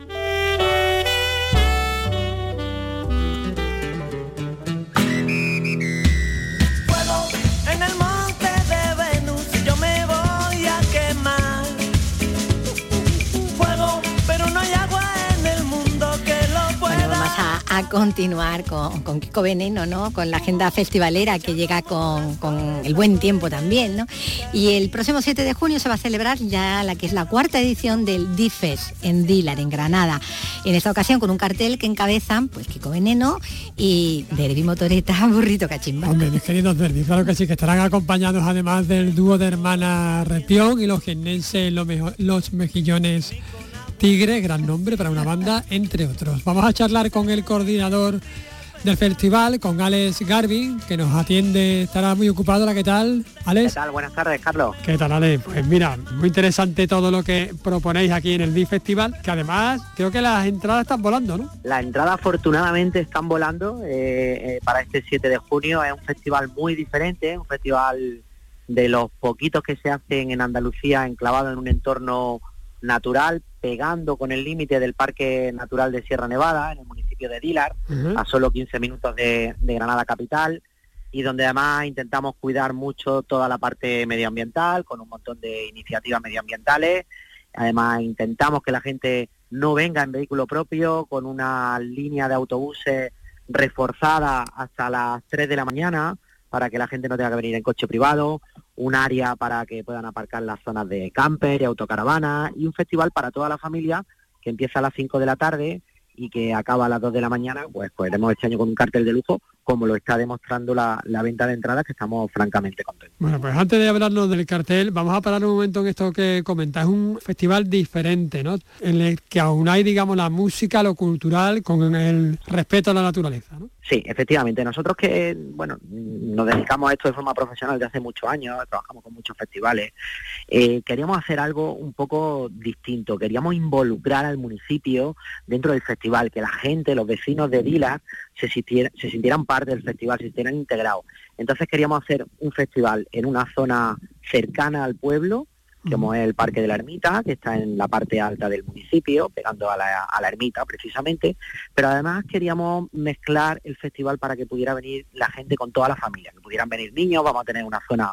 A continuar con, con Kiko Veneno, ¿no? Con la agenda festivalera que llega con, con el buen tiempo también, ¿no? Y el próximo siete de junio se va a celebrar ya la que es la cuarta edición del D-Fest en Dilar, en Granada. En esta ocasión con un cartel que encabezan pues Kiko Veneno y Derby Motoreta, Burrito Cachimba. Hombre, mis queridos Derby, claro que sí, que estarán acompañados además del dúo de hermanas Repión y los jiennenses, los, los Mejillones Tigre, gran nombre para una banda, entre otros. Vamos a charlar con el coordinador del festival, con Alex Garvin, que nos atiende, estará muy ocupado. ¿La qué tal, Alex? ¿Qué tal? Buenas tardes, Carlos. ¿Qué tal, Alex? Pues mira, muy interesante todo lo que proponéis aquí en el D I Festival, que además creo que las entradas están volando, ¿no? Las entradas afortunadamente están volando eh, eh, para este siete de junio. Es un festival muy diferente, un festival de los poquitos que se hacen en Andalucía, enclavado en un entorno natural, pegando con el límite del Parque Natural de Sierra Nevada, en el municipio de Dilar, uh-huh. a solo quince minutos de, de Granada capital, y donde además intentamos cuidar mucho toda la parte medioambiental, con un montón de iniciativas medioambientales. Además intentamos que la gente no venga en vehículo propio, con una línea de autobuses reforzada hasta las tres de la mañana, para que la gente no tenga que venir en coche privado, un área para que puedan aparcar las zonas de camper y autocaravana, y un festival para toda la familia que empieza a las cinco de la tarde y que acaba a las dos de la mañana. Pues podremos este año con un cartel de lujo, como lo está demostrando la, la venta de entradas, que estamos francamente contentos. Bueno, pues antes de hablarnos del cartel, vamos a parar un momento en esto que comentas. Es un festival diferente, ¿no? En el que aún hay, digamos, la música, lo cultural, con el respeto a la naturaleza, ¿no? Sí, efectivamente. Nosotros que, bueno, nos dedicamos a esto de forma profesional desde hace muchos años, trabajamos con muchos festivales, eh, queríamos hacer algo un poco distinto. Queríamos involucrar al municipio dentro del festival, que la gente, los vecinos de Dilar, se sintieran, se sintieran parte del festival, se sintieran integrados. Entonces queríamos hacer un festival en una zona cercana al pueblo, como es el Parque de la Ermita, que está en la parte alta del municipio, pegando a la, a la ermita precisamente, pero además queríamos mezclar el festival para que pudiera venir la gente con toda la familia, que pudieran venir niños. Vamos a tener una zona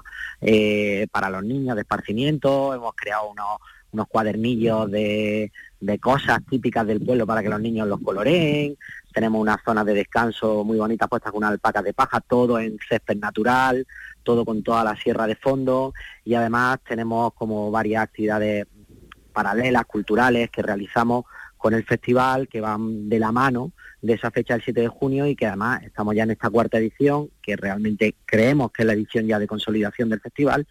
eh, para los niños de esparcimiento, hemos creado unos, unos cuadernillos de, de cosas típicas del pueblo para que los niños los coloreen. Tenemos unas zonas de descanso muy bonitas puestas con una alpaca de paja, todo en césped natural, todo con toda la sierra de fondo, y además tenemos como varias actividades paralelas, culturales, que realizamos con el festival, que van de la mano de esa fecha del siete de junio, y que además estamos ya en esta cuarta edición, que realmente creemos que es la edición ya de consolidación del festival,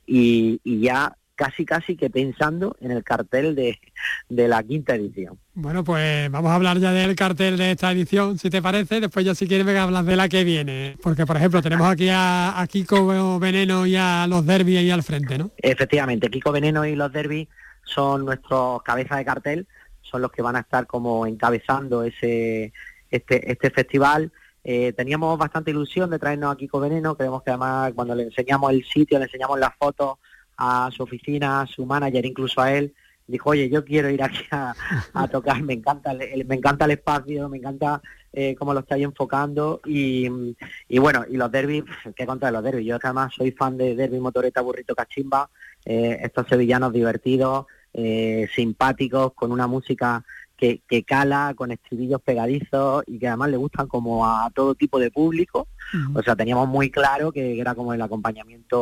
y, y ya casi casi que pensando en el cartel de, de la quinta edición. Bueno, pues vamos a hablar ya del cartel de esta edición, si te parece. Después ya si quieres me hablas de la que viene, porque por ejemplo tenemos aquí a, a Kiko Veneno y a los Derby ahí al frente, ¿no? Efectivamente, Kiko Veneno y los Derby son nuestros cabezas de cartel, son los que van a estar como encabezando ese este este festival. Eh, teníamos bastante ilusión de traernos a Kiko Veneno. Creemos que además cuando le enseñamos el sitio, le enseñamos las fotos a su oficina, a su manager, incluso a él, dijo, oye, yo quiero ir aquí a, a tocar, me encanta el, el, me encanta el espacio, me encanta eh, cómo lo estáis enfocando, y, y bueno, y los Derby, ¿qué contar de los Derby? Yo que además soy fan de Derby Motoreta, Burrito Cachimba, eh, estos sevillanos divertidos, eh, simpáticos, con una música que, que cala, con estribillos pegadizos y que además le gustan como a todo tipo de público. Uh-huh. O sea, teníamos muy claro que era como el acompañamiento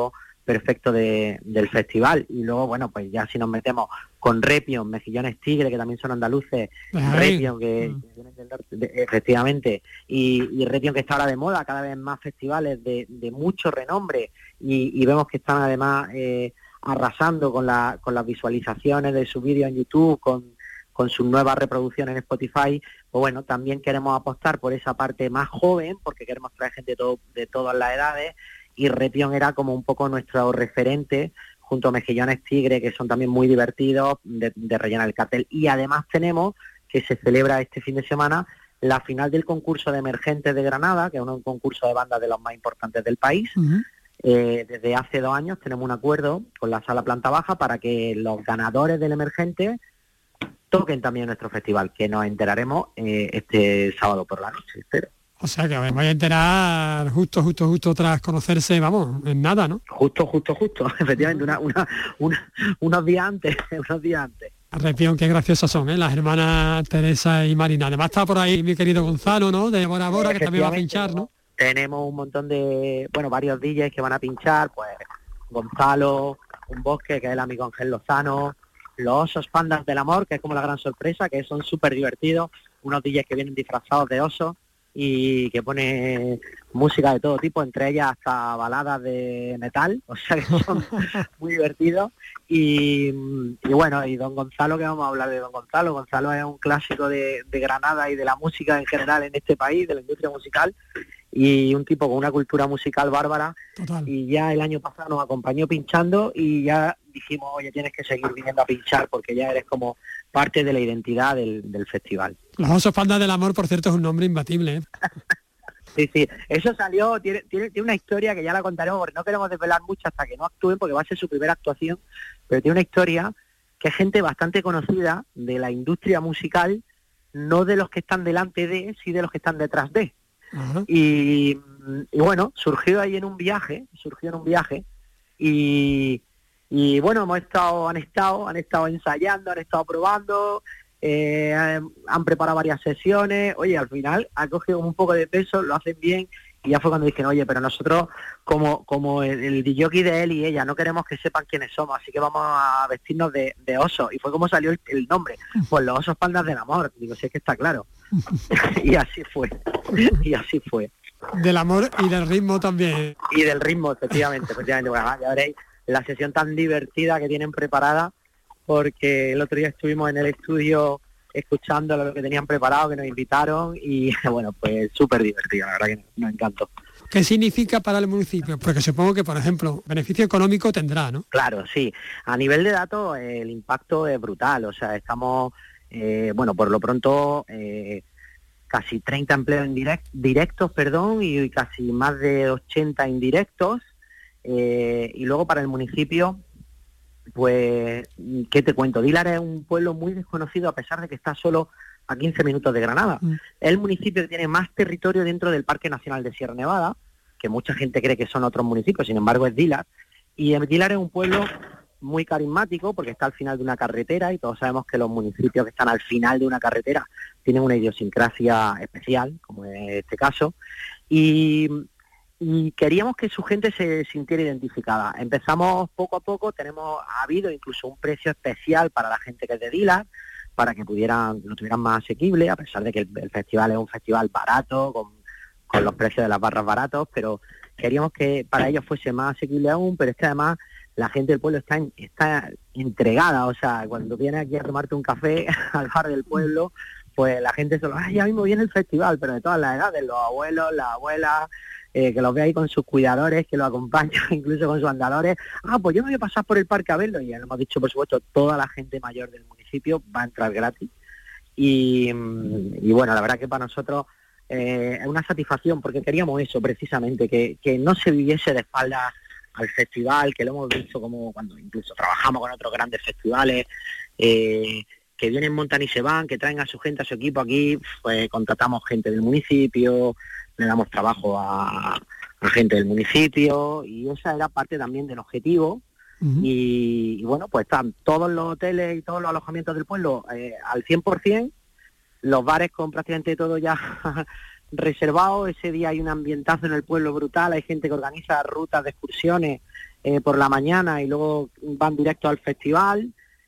perfecto de, del festival. Y luego, bueno, pues ya si nos metemos con Repion, Mejillones Tigre, que también son andaluces, Ay. Repion, que, que vienen del norte, de, efectivamente, y, y Repion, que está ahora de moda, cada vez más festivales de, de mucho renombre, y, y vemos que están además eh, arrasando con, la, con las visualizaciones de su vídeo en YouTube, con, con sus nuevas reproducciones en Spotify. Pues bueno, también queremos apostar por esa parte más joven, porque queremos traer gente de, todo, de todas las edades, y Repion era como un poco nuestro referente, junto a Mejillones Tigre, que son también muy divertidos, de, de rellenar el cartel. Y además tenemos, que se celebra este fin de semana, la final del concurso de emergentes de Granada, que es un concurso de bandas de los más importantes del país. Uh-huh. Eh, desde hace dos años tenemos un acuerdo con la Sala Planta Baja para que los ganadores del emergente toquen también nuestro festival, que nos enteraremos eh, este sábado por la noche, espero. O sea que me voy a enterar justo, justo, justo tras conocerse, vamos, en nada, ¿no? Justo, justo, justo, efectivamente, una, una, una, unos días antes, unos días antes. Repión, qué graciosas son, ¿eh? Las hermanas Teresa y Marina. Además está por ahí mi querido Gonzalo, ¿no? De Bora Bora, que también va a pinchar, ¿no? Tenemos un montón de, bueno, varios D Js que van a pinchar, pues Gonzalo, Un Bosque, que es el amigo Ángel Lozano, los Osos Pandas del Amor, que es como la gran sorpresa, que son súper divertidos, unos D Js que vienen disfrazados de osos, y que pone música de todo tipo, entre ellas hasta baladas de metal, o sea que son muy divertidos. Y, y bueno, y Don Gonzalo, que vamos a hablar de Don Gonzalo. Gonzalo es un clásico de, de Granada y de la música en general en este país, de la industria musical, y un tipo con una cultura musical bárbara. Total. Y ya el año pasado nos acompañó pinchando y ya dijimos, oye, tienes que seguir viniendo a pinchar porque ya eres como parte de la identidad del, del festival. Los Osos Pandas del Amor, por cierto, es un nombre imbatible, ¿eh? Sí, sí, eso salió, tiene, tiene, tiene una historia que ya la contaremos porque no queremos desvelar mucho hasta que no actúen porque va a ser su primera actuación, pero tiene una historia que es gente bastante conocida de la industria musical, no de los que están delante de, sí de los que están detrás de. Uh-huh. Y, y bueno, surgió ahí en un viaje, surgió en un viaje y, y bueno, hemos estado, han estado, han estado ensayando, han estado probando. Eh, han preparado varias sesiones, oye, al final ha cogido un poco de peso, lo hacen bien, y ya fue cuando dije, oye, pero nosotros, como como el, el D J de él y ella, no queremos que sepan quiénes somos, así que vamos a vestirnos de, de oso, y fue como salió el, el nombre, pues los Osos Pandas del Amor, digo, si es que está claro, y así fue, y así fue. Del amor y del ritmo también. Y del ritmo, efectivamente, efectivamente, bueno, ya veréis la sesión tan divertida que tienen preparada, porque el otro día estuvimos en el estudio escuchando lo que tenían preparado, que nos invitaron, y bueno, pues súper divertido, la verdad que nos encantó. ¿Qué significa para el municipio? Porque supongo que, por ejemplo, beneficio económico tendrá, ¿no? Claro, sí. A nivel de datos, eh, el impacto es brutal, o sea, estamos, eh, bueno, por lo pronto, eh, casi treinta empleos indirect, directos, perdón, y casi más de ochenta indirectos, eh, y luego para el municipio, pues, ¿qué te cuento? Dílar es un pueblo muy desconocido a pesar de que está solo a quince minutos de Granada. Mm. Es el municipio que tiene más territorio dentro del Parque Nacional de Sierra Nevada, que mucha gente cree que son otros municipios, sin embargo es Dílar. Y Dílar es un pueblo muy carismático porque está al final de una carretera y todos sabemos que los municipios que están al final de una carretera tienen una idiosincrasia especial, como es este caso. Y... y queríamos que su gente se sintiera identificada. Empezamos poco a poco, tenemos ha habido incluso un precio especial para la gente que es de Dílar, para que pudieran, lo tuvieran más asequible, a pesar de que el, el festival es un festival barato, con, con los precios de las barras baratos, pero queríamos que para ellos fuese más asequible aún, pero es que además la gente del pueblo está, en, está entregada, o sea, cuando vienes aquí a tomarte un café al bar del pueblo, pues la gente solo, ay, ya mismo viene el festival, pero de todas las edades, los abuelos, las abuelas, Eh, que los ve ahí con sus cuidadores, que los acompañan incluso con sus andadores. Ah, pues yo me voy a pasar por el parque a verlo, y ya lo hemos dicho, por supuesto, toda la gente mayor del municipio va a entrar gratis. Y, y bueno, la verdad que para nosotros eh, es una satisfacción, porque queríamos eso precisamente, que, que no se viviese de espaldas al festival, que lo hemos visto como cuando incluso trabajamos con otros grandes festivales, eh, que vienen, montan y se van, que traen a su gente, a su equipo aquí, pues contratamos gente del municipio, le damos trabajo a, a gente del municipio, y esa era parte también del objetivo. Uh-huh. y, y bueno, pues están todos los hoteles y todos los alojamientos del pueblo eh, al cien por ciento, los bares con prácticamente todo ya reservado. Ese día hay un ambientazo en el pueblo brutal, hay gente que organiza rutas de excursiones eh, por la mañana y luego van directo al festival.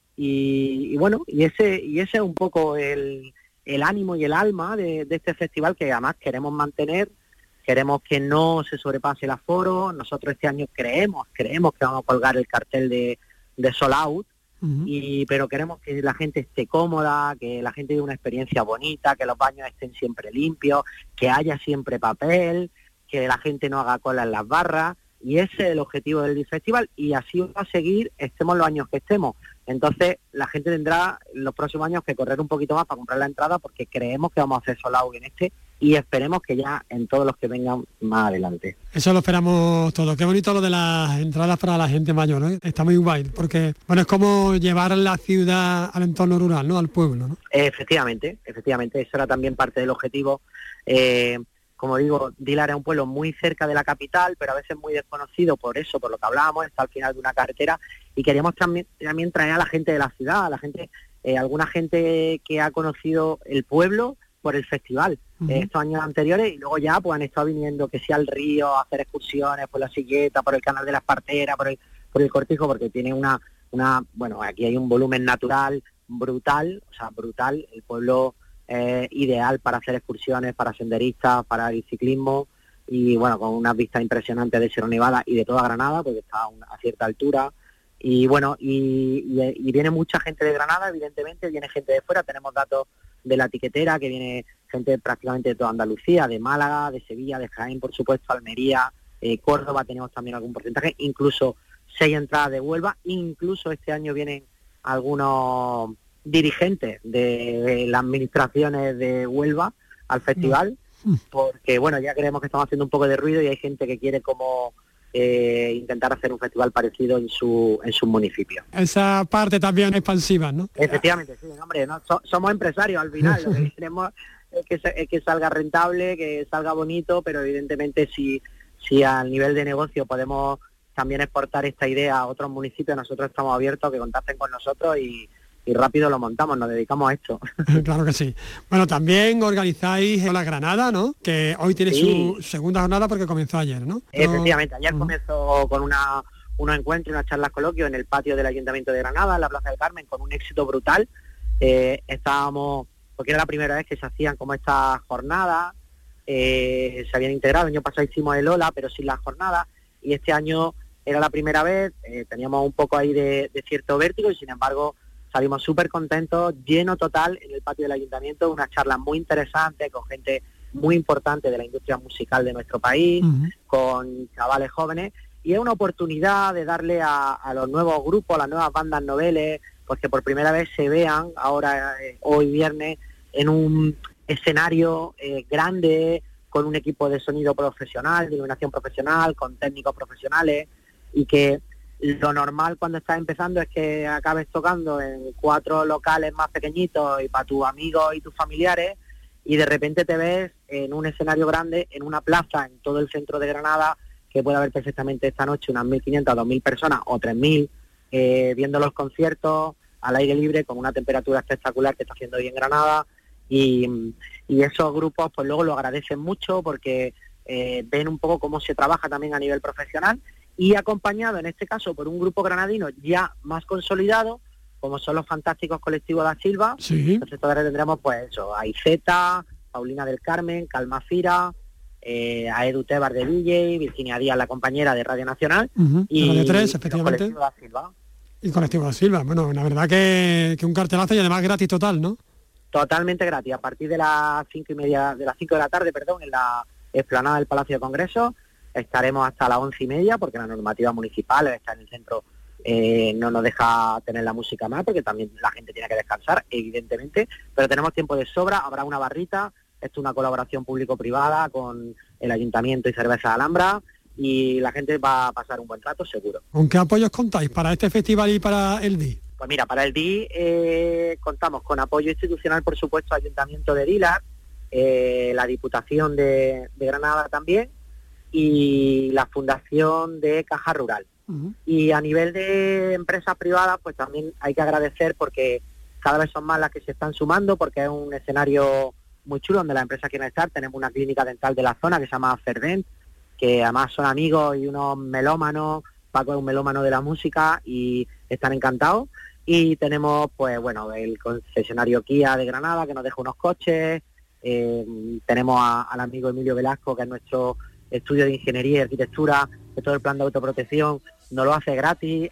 Y, y bueno, y ese y ese es un poco el, el ánimo y el alma de, de este festival, que además queremos mantener. Queremos que no se sobrepase el aforo. Nosotros este año creemos, creemos que vamos a colgar el cartel de, de Sold Out, uh-huh. y, pero queremos que la gente esté cómoda, que la gente tenga una experiencia bonita, que los baños estén siempre limpios, que haya siempre papel, que la gente no haga cola en las barras, y ese es el objetivo del festival, y así va a seguir, estemos los años que estemos. Entonces la gente tendrá los próximos años que correr un poquito más para comprar la entrada, porque creemos que vamos a hacer Sold Out en este, y esperemos que ya en todos los que vengan más adelante. Eso lo esperamos todos. Qué bonito lo de las entradas para la gente mayor, ¿no? Está muy guay, porque bueno, es como llevar la ciudad al entorno rural, ¿no? Al pueblo, ¿no? Efectivamente, efectivamente, eso era también parte del objetivo. Eh, como digo, Dilar es un pueblo muy cerca de la capital, pero a veces muy desconocido por eso, por lo que hablábamos, está al final de una carretera, y queríamos también, también traer a la gente de la ciudad, a la gente, eh, alguna gente que ha conocido el pueblo por el festival, uh-huh. eh, estos años anteriores, y luego ya pues han estado viniendo que sea al río, a hacer excursiones por la Silleta, por el Canal de las Parteras, por el, por el Cortijo, porque tiene una, una, bueno, aquí hay un volumen natural brutal, o sea, brutal, el pueblo eh, ideal para hacer excursiones, para senderistas, para el ciclismo, y bueno, con unas vistas impresionantes de Sierra Nevada y de toda Granada, porque está a, una, a cierta altura, y bueno, y, y, y viene mucha gente de Granada, evidentemente, viene gente de fuera, tenemos datos de la tiquetera, que viene gente prácticamente de toda Andalucía, de Málaga, de Sevilla, de Jaén, por supuesto, Almería, eh, Córdoba, tenemos también algún porcentaje, incluso seis entradas de Huelva, incluso este año vienen algunos dirigentes de, de las administraciones de Huelva al festival, porque bueno, ya creemos que estamos haciendo un poco de ruido y hay gente que quiere como eh, intentar hacer un festival parecido en su en su municipio. Esa parte también expansiva, ¿no? Efectivamente, sí, hombre, ¿no? So, somos empresarios al final, lo que queremos es que, es que salga rentable, que salga bonito, pero evidentemente si, si al nivel de negocio podemos también exportar esta idea a otros municipios, nosotros estamos abiertos a que contacten con nosotros y y rápido lo montamos, nos dedicamos a esto. Claro que sí. Bueno, también organizáis la Granada, ¿no? Que hoy tiene sí. su segunda jornada porque comenzó ayer, ¿no? Efectivamente, ayer uh-huh. comenzó con una unos encuentros y unas charlas coloquios en el patio del Ayuntamiento de Granada, en la Plaza del Carmen, con un éxito brutal. Eh, estábamos, porque era la primera vez que se hacían como estas jornadas, eh, se habían integrado, el año pasado hicimos el Ola, pero sin las jornadas, y este año era la primera vez, eh, teníamos un poco ahí de, de cierto vértigo, y sin embargo salimos súper contentos, lleno total en el patio del Ayuntamiento, unas charlas muy interesantes con gente muy importante de la industria musical de nuestro país, uh-huh. con chavales jóvenes, y es una oportunidad de darle a, a los nuevos grupos, a las nuevas bandas noveles, pues que por primera vez se vean ahora, eh, hoy viernes, en un escenario eh, grande, con un equipo de sonido profesional, de iluminación profesional, con técnicos profesionales, y que lo normal cuando estás empezando es que acabes tocando en cuatro locales más pequeñitos y para tus amigos y tus familiares, y de repente te ves en un escenario grande, en una plaza en todo el centro de Granada, que puede haber perfectamente esta noche unas mil quinientas, dos mil personas o tres mil, eh, viendo los conciertos al aire libre con una temperatura espectacular que está haciendo hoy en Granada, y, y esos grupos pues luego lo agradecen mucho porque eh, ven un poco cómo se trabaja también a nivel profesional, y acompañado en este caso por un grupo granadino ya más consolidado, como son los fantásticos colectivos Da Silva. Sí. Entonces todavía tendremos pues eso, a Aiceta, Paulina del Carmen, Calma Fira, eh, a Edu Tebar de D J, Virginia Díaz, la compañera de Radio Nacional, uh-huh. y Radio tres, efectivamente. El colectivo Da Silva. Y el colectivo Da Silva, bueno, la verdad que, que un cartelazo y además gratis total, ¿no? Totalmente gratis, a partir de las cinco y media, de las cinco de la tarde, perdón, en la explanada del Palacio de Congresos. Estaremos hasta las once y media porque la normativa municipal está en el centro, eh, no nos deja tener la música más porque también la gente tiene que descansar, evidentemente, pero tenemos tiempo de sobra, habrá una barrita, esto es una colaboración público-privada con el Ayuntamiento y Cerveza Alhambra, y la gente va a pasar un buen rato seguro. ¿Con qué apoyos contáis para este festival y para el D I? Pues mira, para el D I eh, contamos con apoyo institucional, por supuesto, Ayuntamiento de Dilar, eh, la Diputación de, de Granada también, y la Fundación de Caja Rural. Uh-huh. Y a nivel de empresas privadas, pues también hay que agradecer porque cada vez son más las que se están sumando, porque es un escenario muy chulo donde las empresas quieren estar. Tenemos una clínica dental de la zona que se llama Ferdent, que además son amigos y unos melómanos Paco es un melómano de la música y están encantados. Y tenemos, pues bueno, el concesionario Kia de Granada, que nos deja unos coches. Eh, tenemos a, al amigo Emilio Velasco, que es nuestro estudio de ingeniería y arquitectura, que todo el plan de autoprotección nos lo hace gratis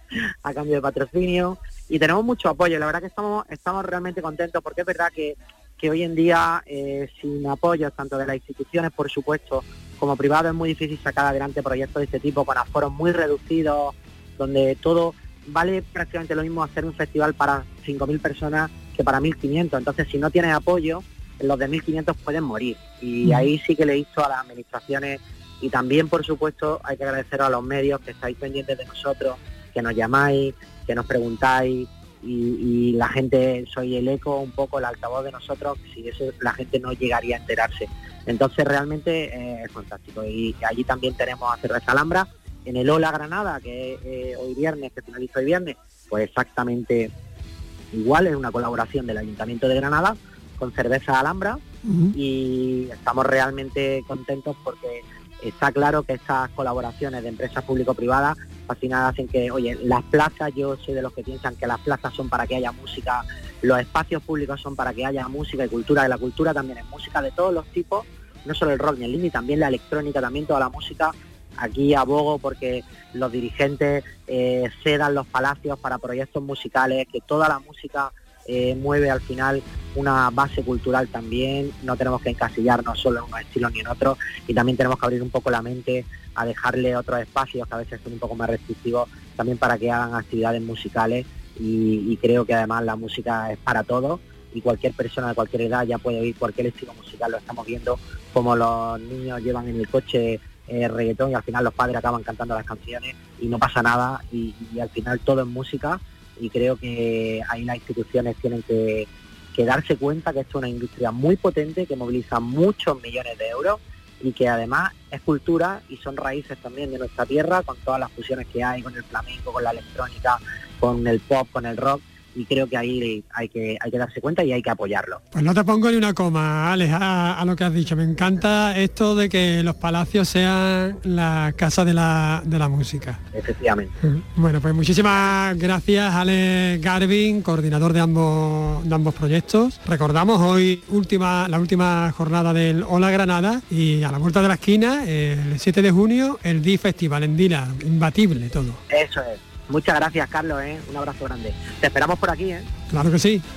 a cambio de patrocinio. Y tenemos mucho apoyo. La verdad que estamos estamos realmente contentos, porque es verdad que, que hoy en día, eh, sin apoyo tanto de las instituciones, por supuesto, como privado, es muy difícil sacar adelante proyectos de este tipo, con aforos muy reducidos, donde todo vale prácticamente lo mismo hacer un festival para cinco mil personas que para mil quinientos. Entonces, si no tienes apoyo, los de mil quinientos pueden morir. Y ahí sí que le he visto a las administraciones, y también, por supuesto, hay que agradecer a los medios que estáis pendientes de nosotros, que nos llamáis, que nos preguntáis, y, y la gente, soy el eco, un poco el altavoz de nosotros, si eso la gente no llegaría a enterarse. Entonces realmente eh, es fantástico. Y allí también tenemos a Cerveza Alhambra, en el Ola Granada, que es eh, hoy viernes, que finaliza hoy viernes, pues exactamente igual, es una colaboración del Ayuntamiento de Granada con Cerveza Alhambra, uh-huh. y estamos realmente contentos porque está claro que estas colaboraciones de empresas público-privadas al final hacen que, oye, las plazas, yo soy de los que piensan que las plazas son para que haya música, los espacios públicos son para que haya música y cultura, y la cultura también es música de todos los tipos, no solo el rock ni el indie, también la electrónica, también toda la música. Aquí abogo porque los dirigentes eh, cedan los palacios para proyectos musicales, que toda la música eh, mueve al final una base cultural también, no tenemos que encasillarnos solo en unos estilos ni en otros, y también tenemos que abrir un poco la mente a dejarle otros espacios que a veces son un poco más restrictivos también para que hagan actividades musicales, y, y creo que además la música es para todos, y cualquier persona de cualquier edad ya puede oír cualquier estilo musical. Lo estamos viendo como los niños llevan en el coche eh, reggaetón y al final los padres acaban cantando las canciones y no pasa nada, y, y al final todo es música, y creo que ahí las instituciones tienen que, que darse cuenta que esto es una industria muy potente, que moviliza muchos millones de euros y que además es cultura y son raíces también de nuestra tierra, con todas las fusiones que hay, con el flamenco, con la electrónica, con el pop, con el rock, y creo que ahí hay que hay que darse cuenta y hay que apoyarlo. Pues no te pongo ni una coma, Alex, a, a lo que has dicho. Me encanta esto de que los palacios sean la casa de la, de la música. Efectivamente. Bueno, pues muchísimas gracias, Alex Garvin, coordinador de ambos, de ambos proyectos. Recordamos hoy última la última jornada del Ola Granada, y a la vuelta de la esquina, el siete de junio, el D I Festival en Dila, imbatible todo. Eso es. Muchas gracias, Carlos, ¿eh? Un abrazo grande. Te esperamos por aquí, ¿eh? Claro que sí.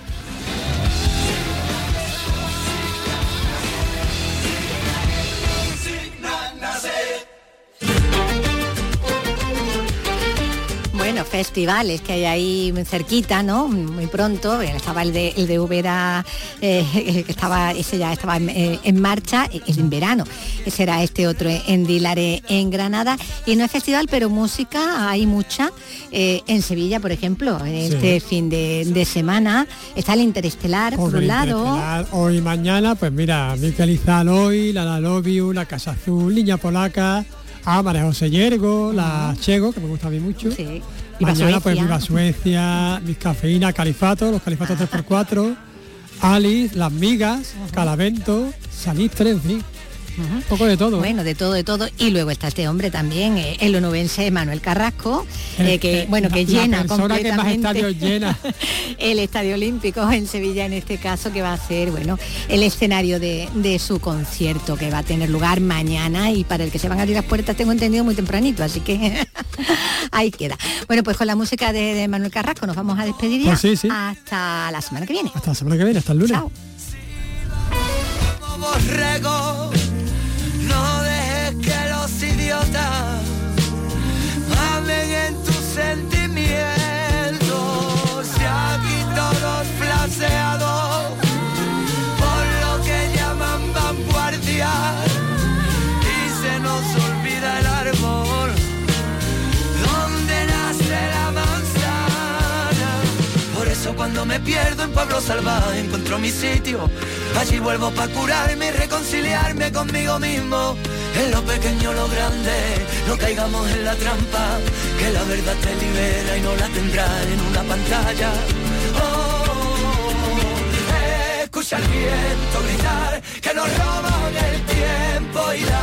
Bueno, festivales que hay ahí muy cerquita, ¿no? Muy pronto. Estaba el de, el de Úbeda, eh, que estaba, ese ya estaba en, eh, en marcha, es en verano. Ese era este otro en Dilare, en Granada. Y no es festival, pero música hay mucha. Eh, en Sevilla, por ejemplo, en este sí. fin de, de semana, está el Interestelar, por, por un lado. Hoy y mañana, pues mira, Miquel Izal hoy, la La Love You, la Casa Azul, Niña Polaca, a María José Yergo, la Chego, que me gusta a mí mucho. Sí. Mañana Suecia. Pues Viva Suecia, Biscafeína, Califato, los Califatos tres por cuatro, Alice, Las Migas, uh-huh. Calavento, Salistre, en fin. Uh-huh. Un poco de todo. Bueno, de todo, de todo. Y luego está este hombre también, eh, el onubense Manuel Carrasco, eh, que, bueno, que la, llena la completamente que más estadios llena. el Estadio Olímpico en Sevilla, en este caso, que va a ser, bueno, el escenario de, de su concierto, que va a tener lugar mañana, y para el que se van a abrir las puertas, tengo entendido, muy tempranito, así que ahí queda. Bueno, pues con la música de, de Manuel Carrasco nos vamos a despedir ya. Pues sí, sí. Hasta la semana que viene. Hasta la semana que viene, hasta el lunes. Chao. No dejes que los idiotas hablen en tus sentimientos. Si aquí todos flaseados por lo que llaman vanguardia, y se nos olvida el árbol donde nace la manzana. Por eso cuando me pierdo en pueblo salvaje encuentro mi sitio. Allí vuelvo para curarme y reconciliarme conmigo mismo. En lo pequeño, lo grande, no caigamos en la trampa, que la verdad te libera y no la tendrás en una pantalla. Oh, escucha el viento gritar que nos roban el tiempo y la